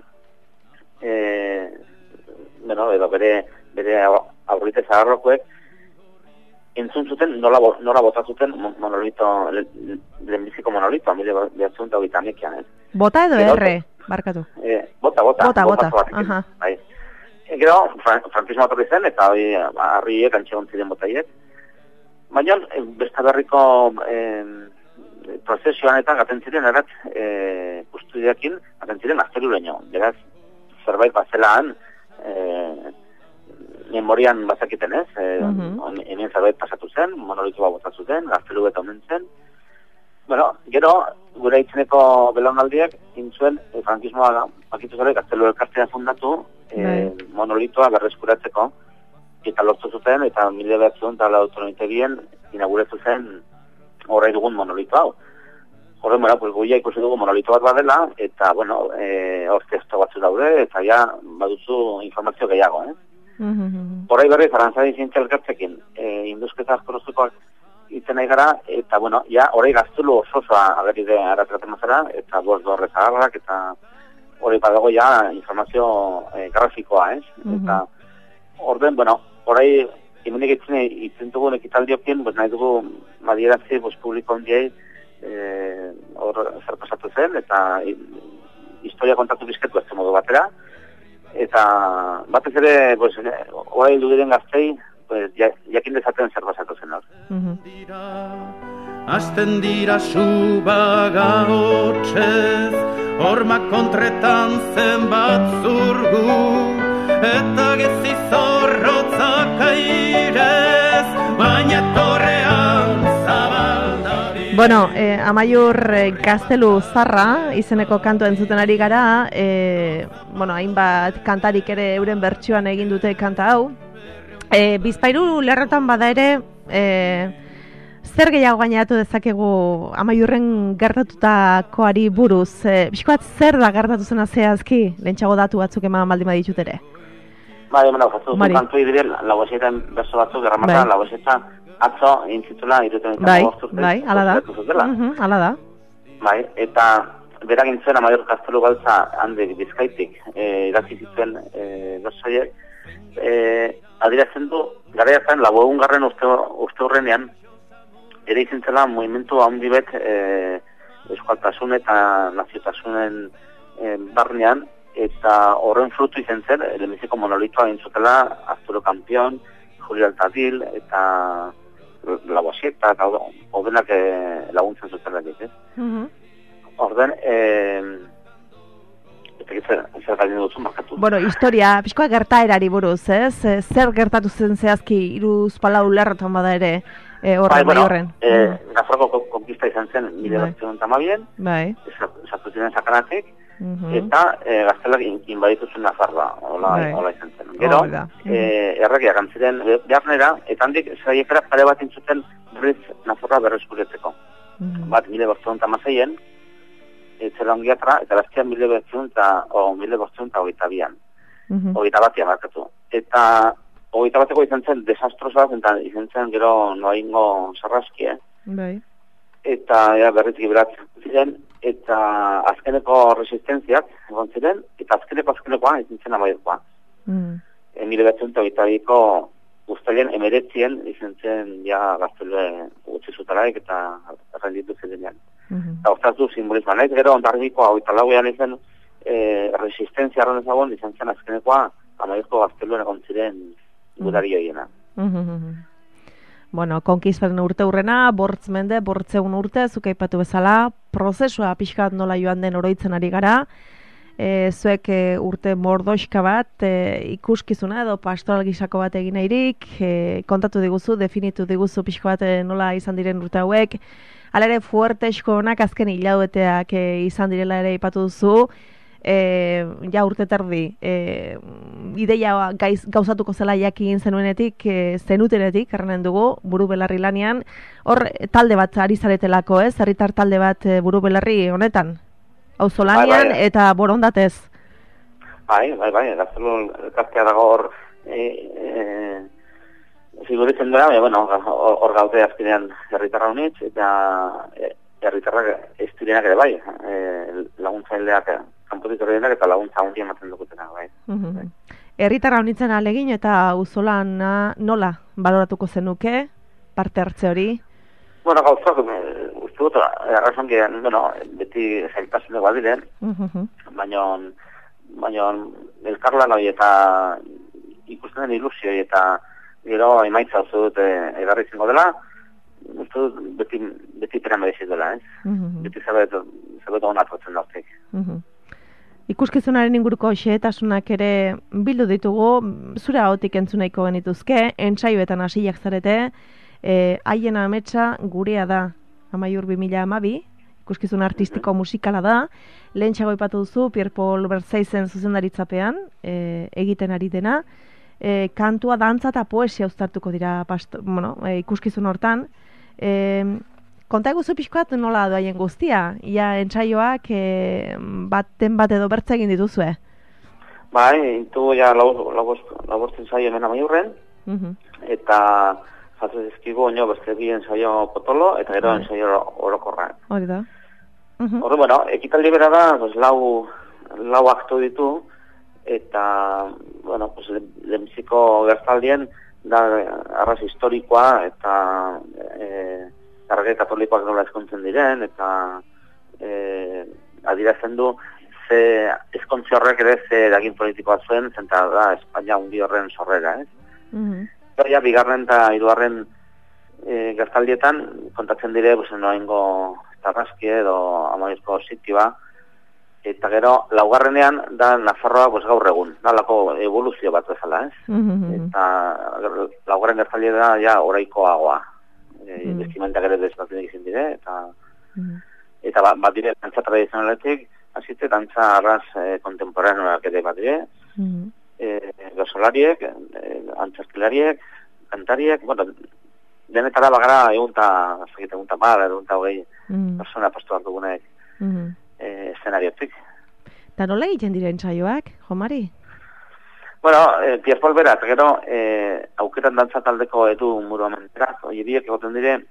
e, bueno, edo bere, bere aurrite zaharrokoek, entzun zuten, nola, nola botatzuten monolito, lehenbiziko monolito, amile behatzen eta hogeita hamekian, ez? Bota edo Gero, erre, barkatu. E, bota, bota, Bota, bota, batekin, aha. bai. E, gero, fran, frankismo atorri zen, eta hori harriek, antxegon ziren botaiek. Baina, e, besta berriko e, prozesioan eta gaten ziren, erat, e, ustudiakin, gaten ziren azterureño. Beraz, zerbait bazelaan, e, memorian bazakiten ez, e, Mhm. hemen zerbait pasatu zen, monolitua botatu zen, gaztelu eta omen zen. Bueno, gero, gure itzeneko belaunaldiak, intzuen, e, frankismoa, bakitu zara, gaztelu elkartea fundatu, e, Bai. monolitua berreskuratzeko, eta lortu zuten, eta mila behatzen eta autonomitegien inauguratu zen horrei dugun monolito hau. Horren, bueno, pues, guia ikusi dugu monolito bat badela, eta, bueno, e, hor testo batzu daude, eta ja, baduzu informazio gehiago, eh? Mhm. Horrei berriz, arantzadi zientzia elkartzekin, e, induzketa askoroztukoak iten nahi gara, eta, bueno, ja, horrei gaztulu osoa ageride aratraten mazera, eta bost dorre zaharrak, eta horrei badago ja informazio e, grafikoa, ez? Mhm. Eta, orden, bueno, horrei, hemenik itzen itzentugun ekitaldiokien, pues, nahi dugu madieratzi, pues, publiko hondiei, e, hor zer pasatu zen, eta i, historia kontatu bizketu ez modu batera, eta batez ere, pues, horrei dudiren gaztei, pues, jakin dezaten zer pasatu zen hor. Mhm. Azten dira subaga hotxez, hormak kontretan zenbat zurgu, eta gezi zorrotzak airez, baina torrean zabaldari. Bueno, eh, Amaiur eh, Gaztelu Zarra izeneko kantu entzuten ari gara, eh, bueno, hainbat kantarik ere euren bertsioan egin dute kanta hau. Eh, Bizpahiru lerrotan bada ere, eh, zer gehiago gainatu dezakegu Amaiurren gertatutakoari buruz? Eh, Bizkoat zer da gertatu zena zehazki, lehentxago datu batzuk eman baldin baditut ere? Bai, bueno, jatzu, kantu egiten, lagoesetan berso batzuk, erramatan, lagoesetan, atzo, intzitula, iruten eta bai, bai, ala da. Uh-huh, ala da. Bai, eta berak intzuen Amaiur Gaztelu Galtza handik Bizkaitik e, idatzi zituen e, bersoiek, e, adiratzen du, gara zen, lau egun garren uste, uste horrenean, ere izintzela movimentu handi bet e, euskaltasun eta naziotasunen e, barnean, eta horren frutu izen zen, lehenbiziko monolitoa egin zutela, Arturo Campion, Julio Altadil, eta Laboasieta, eta hobenak e, laguntzen zutela dit, ez? Uh-huh. Orden, e, eta zer gainen duzu markatu. Bueno, historia, pixkoa gertaerari buruz, ez? Zer gertatu zen zehazki iruz palau lerrotan bada ere, e, horren, bai, horren. Bueno, e, Nafarroko konkista izan zen, mila bederatziehun eta hamabian, bai. Sartu ziren sakanatik, uh-huh. eta e, Gaztelak inbaditu zuen Nafarroa, hola, bai. hola izan zen. Gero, oh, e, erregiak antziren beharnera, eta handik zaiekera pare bat intzuten berriz Nafarroa berreskuretzeko. Uh-huh. Bat, mila bederatziehun eta hamaseian, etzela ongiatra, eta gaztean mila bederatziehun eta hogeita bian. Uh-huh. Hogeita batian markatu. Eta hogeita bateko izan zen desastrosaz, eta izan zen gero noaingo sarraskie. Bai. Eta ja, berritik iberatzen ziren, eta azkeneko resistentziak egon ziren, eta azkeneko azkenekoa izan zen Amaiurkoa. Mm. E, mila bederatziehun eta hogeita biko guztailen emeretzien izan zen ja Gaztelue utzi zutaraik eta renditu zirenean. Mm-hmm. Eta hortaz du simbolismoa nahiz, gero ondarribikoa hogeita lauean izan e, resistentzia arren ezagun izan zen azkenekoa Amaiurko Gazteluen egon ziren gudari joiena. Mm-hmm. Bueno, konkistaren urte hurrena, bortz mende, bortzeun urte, zuke aipatu bezala, prozesua pixkat nola joan den oroitzen ari gara, e, zuek e, urte mordoxka bat, e, ikuskizuna edo pastoral gisako bat egin nahirik, e, kontatu diguzu, definitu diguzu pixko bat e, nola izan diren urte hauek, hala ere fuertesko honak azken hilaueteak e, izan direla ere aipatu duzu, E, ja urte terdi e, ideia gaiz, gauzatuko zela jakin zenuenetik e, zenutenetik erranen dugu buru belarri lanean hor talde bat ari zaretelako, ez? Herritar talde bat e, buru belarri honetan auzo lanean bai, bai. Eta borondatez bai, bai, bai, Gaztelu elkartea dago hor e, e, figuritzen dira, bueno, hor gaude azkenean herritarra honitz eta e, herritarrak ez direnak ere bai e, laguntzaileak kanpotik horrenak eta laguntza hundi ematen dukutena, bai. Uh-huh. Herritarra honitzen alegin eta auzolan nola baloratuko zenuke parte hartze hori? Bueno, gauzak, uste dut, arrazan gehan, bueno, beti zailtasunek badiren, uh-huh. baina, baina elkarlan hori eta ikusten den ilusioi eta gero emaitza uste dut egarri zingo dela, uste dut beti, beti pena mereziz dela, ez? Uh-huh. Beti zabet, zabet honat batzen dautek. Uh-huh. Ikuskizunaren inguruko xehetasunak ere bildu ditugu, zure ahotik entzunaiko genituzke, entsaioetan hasiak zarete, haien e, ametsa gurea da, Amaiur bi mila hamabi, ikuskizun artistiko musikala da, lehen txago ipatu duzu, Pierre Paul Berzaizen zuzendaritzapean, e, egiten ari dena, e, kantua, dantza eta poesia uztartuko dira pasto, bueno, e, ikuskizun hortan, e, konta eguzu pixkoat nola doaien guztia? Ia entsaioak e, baten bat edo bertze egin dituzue? Bai, intu ja labortzen zaio hemen Amaiurren, uh-huh. eta jatzen dizkigu oino beste bi ensaio potolo, eta gero uh-huh. ensaio orokorra. Hori da. Uh-huh. Hori, bueno, ekitaldi bera da, pues, lau, lau aktu ditu, eta, bueno, pues, lehenbiziko gertaldien da arraz historikoa, eta e, Arge katolikoak nola eskontzen diren, eta e, adirazen du ze eskontzi horrek ere ze eragin politikoa zuen, zenta da Espainia hundi horren sorrera, ez? Mm-hmm. Ja, bigarren eta hirugarren e, gertaldietan kontatzen dire, pues, noaingo tarraskie edo Amaiurko sitioa, eta gero laugarrenean da Nafarroa pues, gaur egun, da lako evoluzio bat bezala, ez? Mm-hmm. Eta laugarren gertaldietan ja oraikoagoa. e, Mm. vestimentak ere desberdin egin dire, eta Mm. eta bat, bat dire dantza tradizionaletik, hasite dantza arraz e, kontemporaneoak ere bat dire, Mm. e, gasolariek, e, antzerkilariek, kantariek, bueno, denetara bagara egun eta, egun eta mar, egun eta hogei Mm. persona pastu bat dugunek Mm. e, eszenariotik. Eta nola egiten diren saioak, Jomari? Bueno, eh, Pierre Paul berat, gero, eh, aukeran dantza taldeko edu muruamenterak, hori biek egoten dire,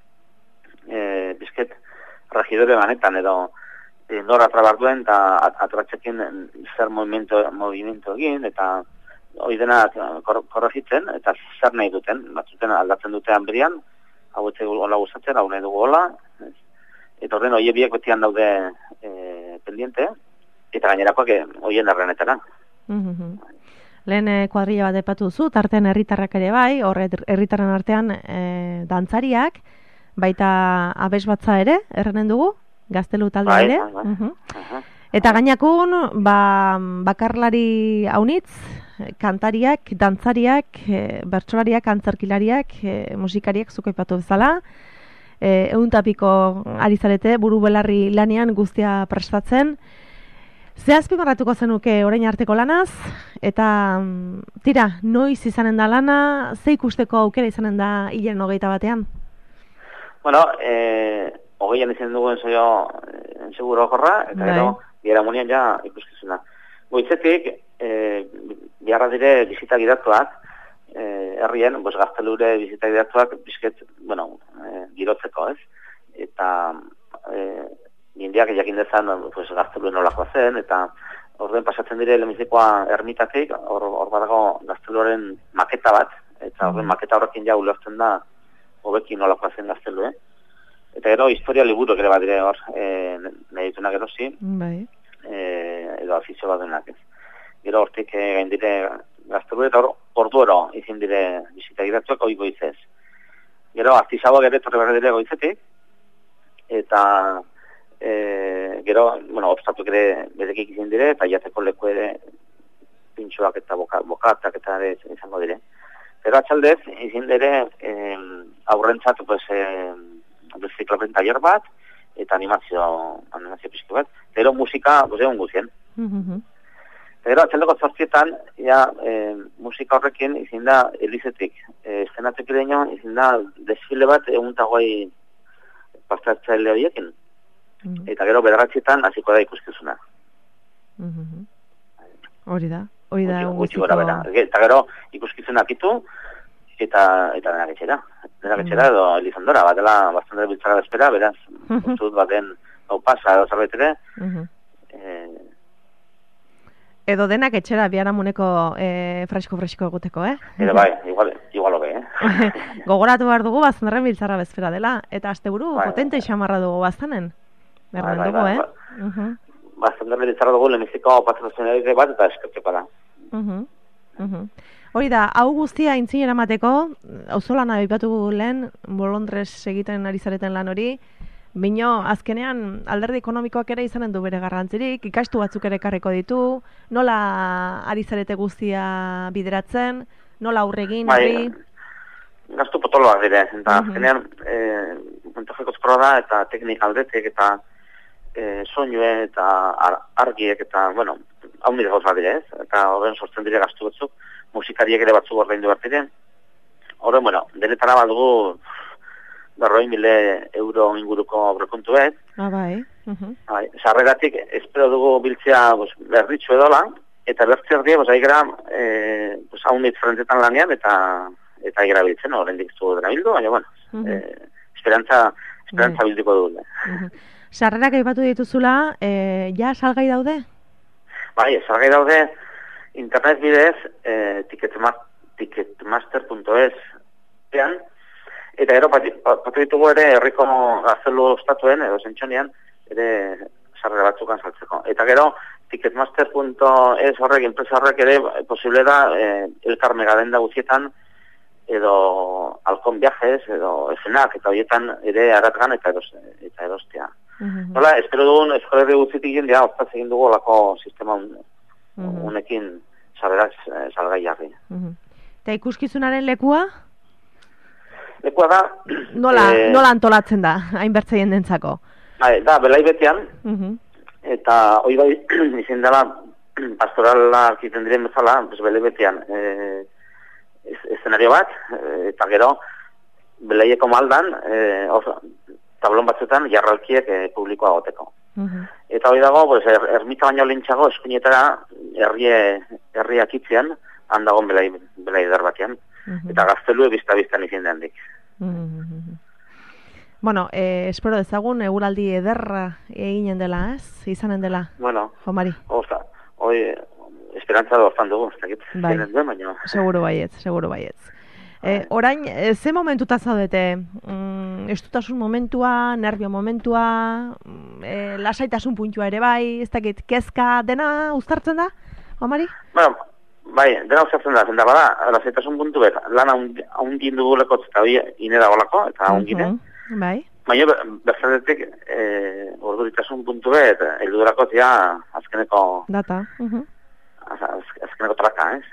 eh, bizket regidore banetan, edo eh, nora trabarduen, eta at atratxekin zer movimiento, movimiento egin, eta hori dena kor korregitzen, eta zer nahi duten, batzuten aldatzen duten berian, hau etxe hola gustatzen, hau nahi dugu hola, eta horren hori biek betian daude eh, pendiente, eta gainerakoak horien errenetara. Mm-hmm. Lehen eh, kuadrilla bat epatu zu, tartean herritarrak ere bai, horre herritarren artean eh, dantzariak, baita abesbatza ere, errenen dugu, gaztelu talde Bai, ere. bai, bai. Mhm. Aha. Eta gainakun, ba, bakarlari haunitz, kantariak, dantzariak, e, bertsolariak, antzerkilariak, e, musikariak zuko ipatu bezala, e, euntapiko ari zarete, buru belarri lanean guztia prestatzen. Ze azpimarratuko zenuke orain arteko lanaz, eta mm, tira, noiz izanen da lana, ze ikusteko aukera izanen da hilen hogeita batean? Bueno, eh, hogeian izan dugu ensaio en seguro jorra, eta Bai. gero, biharamunian ja ikuskizuna. Goitzetik, eh, biharra dire bizita gidatuak, eh, herrien, pues, gaztelure bizita gidatuak, bizket, bueno, eh, girotzeko, ez? Eta, eh, jendeak jakin dezan, pues, gazteluen nolakoa zen, eta orden pasatzen dire lehenbizikoa ermitatik, hor, hor badago gazteluaren maketa bat, eta horren maketa horrekin ja ulertzen da, hobekin nolakoa zen gaztelu, eh? Eta gero, historia liburu ere bat dire hor, e, nahi ditunak erosi, Bai. e, edo afizio bat denak ez. Gero hortik e, gain dire gaztelu, eta hor, orduero izin dire bizita giratuak hoi goizez. Gero, artizabo gero torre berre dire goizetik, eta e, gero, bueno, obstatuk ere bedekik izin dire, eta jateko leku ere pintxoak eta boka, bokatak eta ere izango dire. Pero atxaldez, izin dire, eh, aurrentzat, pues, eh, beziklopen taller bat, eta animazio, animazio pizki bat, pero musika, pues, egon guzien. Mm-hmm. Pero atxaldeko zortzietan, ja, eh, musika horrekin, izin da, elizetik, eh, eszenatik ireño, izin da, desfile bat, egun tagoi partatzaile horiekin. Mm-hmm. Eta gero, bederatxietan, hasiko da ikuskizuna. Mm-hmm. Hori da. Hori da, Gutxi- gutxi gora bera. Eta gero, ikuskizunak itu, eta eta denak etxera. Denak etxera edo Elizondora, bat dela bastante biltzara da espera, beraz, ustut baten hau pasa edo zerbait ere. Mhm. Eh, Edo denak etxera biharamuneko e, fresko-fresko eguteko, eh? ere bai, igual, igual hobe, eh? Gogoratu behar dugu bazandarren biltzara bezpera dela, eta asteburu Bai, potente bai. xamarra dugu bazanen. Berren Bai, bai, dugu, bai, eh? bai. Mhm. Bastante biltzara dugu, lehenbiziko patronazionalik bat eta eskertzeko da. Mhm. Mhm. Hori da, hau guztia aintzin eramateko, auzolana aipatu lehen, Bolondres egiten ari zareten lan hori, bino azkenean alderdi ekonomikoak ere izanen du bere garrantzirik, ikastu batzuk ere ekarriko ditu, nola ari zarete guztia bideratzen, nola aurregin hori. Bai, gastu potoloak dire, eta Mhm. azkenean, eh, montajekoz proda eta teknik aldetik eta eh, soinue eta ar argiek eta, bueno, hau nire gauza dire, ez? Eta horren sortzen dire gastu batzuk, musikariek ere batzuk ordaindu behar diren. Horren, bueno, denetara bat dugu berroi mile euro inguruko aurrekontu ez. Ah, bai. Mhm. Bai, sarreratik espero dugu biltzea pues, berditxu edola, eta bertze erdia, pues, aigera, eh, pues, haunit frentetan lanean, eta eta aigera biltzen, horrendik zu dena bildu, baina, bueno, Mhm. eh, esperantza, esperantza bildiko dugu. Mhm. Sarrerak aipatu dituzula, e, ja salgai daude? Bai, salgai daude, internet bidez, eh, ticketmaster punto es ean, eta gero patu ditugu ere herriko gaztelu ostatuen, edo zentxonian, ere sarrera batzukan saltzeko. Eta gero, ticketmaster punto es horrek, enpresa horrek ere posible da, eh, elkar megadenda guzietan, edo Alcon Viajes, edo eszenak, eta horietan ere aratgan eta, eros, eta erostea. Mhm. Nola, espero dugun Euskal Herri guztitik jendea, ostaz egin dugu olako sistema un, Mhm. unekin sarrerak eh, salgai jarri. Mhm. Eta ikuskizunaren lekua? lekua da... Nola, e, nola antolatzen da, hainbertze jendentzako? Bai, da, belai betean, Uh-huh. eta hoi bai, izin dela, pastorala arkiten diren bezala, pues, belai betean, e, eszenario bat, e, eta gero, belaieko maldan, e, oso, tablon batzuetan, jarralkiek e, publikoa goteko. Uh-huh. Eta hori dago, pues, er, ermita baino lintxago, eskuinetara, herrie, herriak itzian, handagon belai, belai eder batean. Uh-huh. Eta gaztelue bizta-biztan izin den dik. Uh-huh. Bueno, eh, espero dezagun, eguraldi ederra eginen dela, ez? Izanen dela, bueno, Jo Mari. Oza, hoi, esperantza da hortan dugu, ez dakit. Bai. Duen, baina... Seguro baietz, seguro baietz. E, orain, e, ze momentuta zaudete? Mm, estutasun momentua, nervio momentua, e, lasaitasun puntua ere bai, ez dakit, kezka dena uztartzen da, Jo Mari? Bueno, bai, dena uztartzen da, zenta bada, lasaitasun puntu bet, lan haundin duguleko eta hori inera golako, eta haundine. Uh -huh. Bai. Baina berzadetik, e, orduritasun puntu bet, eldurako zia azkeneko... Data. Uh -huh. az, az, azkeneko traka, ez?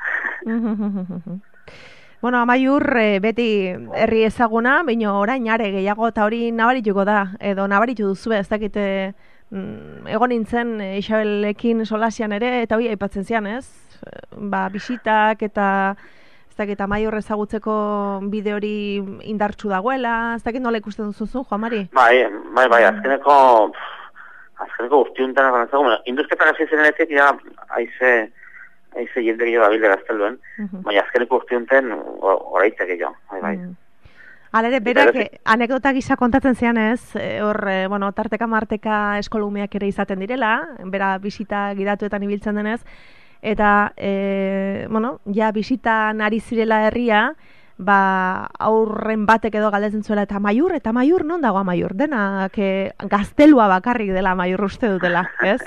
Bueno, Amaiur e, beti herri ezaguna, baina orain are gehiago eta hori nabarituko da, edo nabaritu duzu ez dakite mm, egon nintzen e, Isabelekin solasian ere, eta hori aipatzen zian, ez? Ba, bisitak eta ez dakit Amaiur ezagutzeko bide hori indartsu dagoela, ez dakit nola ikusten duzuzun, Joan Mari? Bai, bai, bai, azkeneko azkeneko urtiuntan agantzago, bueno, induzketak hasi zenetik, ja, aize Eize jende gehiago da bilde gazteluen, uh-huh. Baina azkeneko urtiunten horaitzak gehiago, bai, bai. Uh-huh. Alere, berak, anekdota gisa kontatzen zean ez, hor, bueno, tarteka marteka eskolumeak ere izaten direla, bera bisita gidatuetan ibiltzen denez, eta, e, bueno, ja bisitan ari zirela herria, ba, aurren batek edo galdetzen zuela, eta Amaiur, eta Amaiur, non dago Amaiur? Denak gaztelua bakarrik dela Amaiur uste dutela, ez?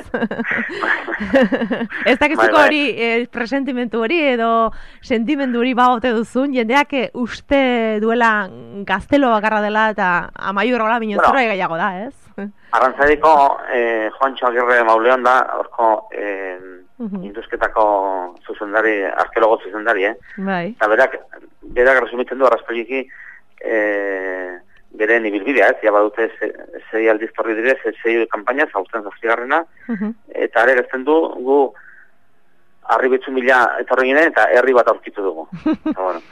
Ez dakizuko hori, eh, presentimentu hori edo sentimendu hori bagote duzun, jendeak uste duela gaztelua bakarra dela eta Amaiur hola minozora bueno, egaiago da, ez? Arrantzadiko eh, Juancho Agirre Mauleon da, horko eh, uh-huh. Induzketako zuzendari, arkeologo zuzendari, eh? Bai. Eta berak, berak resumitzen du arrazpegiki eh, beren ibilbidea, ez? Ja badute zei aldiz torri dire, zei kampaina, zauzten zazpigarrena, uh-huh. Eta ere gezten du, gu harri betzu mila etorri ginen, eta herri bat aurkitu dugu. Eta, bueno.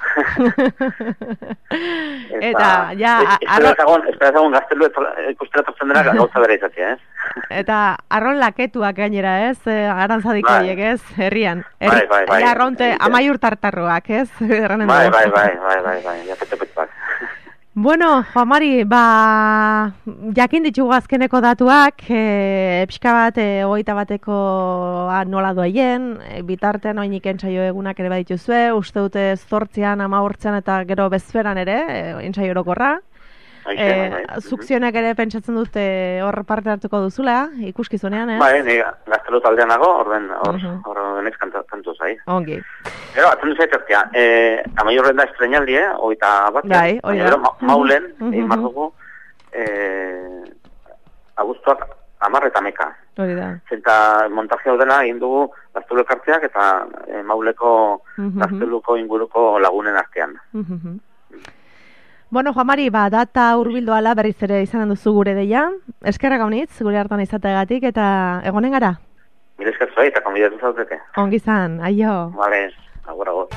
Eta, ja... Espera ezagun gaztelu ikustera tortzen dena gauza bera izatea, ez? Eta arron laketuak gainera, ez? Arantzadiko horiek, ez? Herrian. Bai, bai, bai. Ea arronte Amaiur tartarroak, ez? Bai, bai, bai, bai, bai, bai, japetepet bat. Bueno, Joan Mari, ba, jakin ditugu azkeneko datuak, e, pixka bat, e, hogeita bateko a, nola doaien, e, bitartean oinik entzaio egunak ere badituzue, uste dute zortzian, amahortzean eta gero bezferan ere, e, entzaio orokorra. E, Zukzionek ere pentsatzen dute hor parte hartuko duzula, ikuskizunean, eh? Bai, ni gaztelu taldean nago, orden, hor, hor, hor, kantu zai. Ongi. Gero, atzen duzait ertia, eh, Amaiurren da estrenaldi, eh, oita bat. Bai, hori da. Gero, ma, maulen, mm-hmm. egin mardugu, eh, abuztuak amar eta meka. Hori da. Zenta montajea dena egin dugu gaztelu ekartzeak eta eh, mauleko mm-hmm. gazteluko inguruko lagunen artean. Mm-hmm. Bueno, Joan Mari, ba, data hurbildu ala berriz ere izanen duzu gure deia. Eskerrak gaunitz, gure hartan izategatik, eta egonen gara? Mire eskertzua eta konbidatu zautete. Ongi izan, aio. Vale, agur, agur.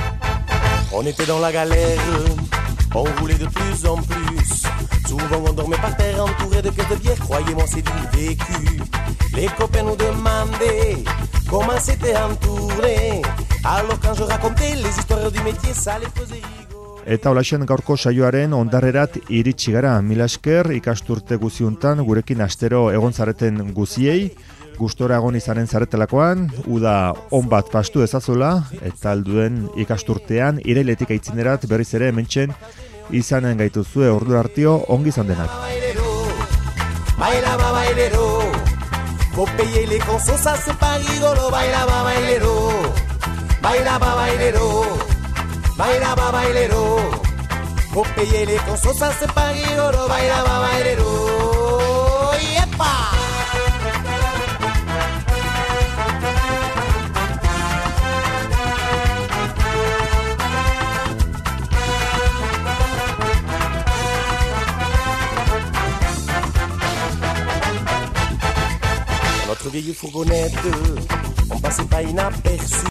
On était dans la galère, on roulait de plus en plus. Souvent on dormait par terre entouré de caisses de bière, croyez-moi c'est du vécu. Les copains nous demandaient comment c'était entouré. Alors quand je racontais les histoires du métier, ça les faisait rire. Eta holaxen gaurko saioaren ondarrerat iritsi gara. Mila esker ikasturte guziuntan gurekin astero egon zareten guziei, gustora egon izanen zaretelakoan, uda on bat pastu ezazula, eta alduen ikasturtean irailetik aitzinerat berriz ere hementxen izanen gaituzue ordura artio ongi izan denak. Bailaba bailero, faut payer les consos, ça c'est pas rigolo. Bailaba bailero, bailaba bailero. Bailaba bailero, faut payer les consos, ça c'est pas rigolo. Bailaba bailero, yepa. fourgonnettes, on passait pas inaperçu.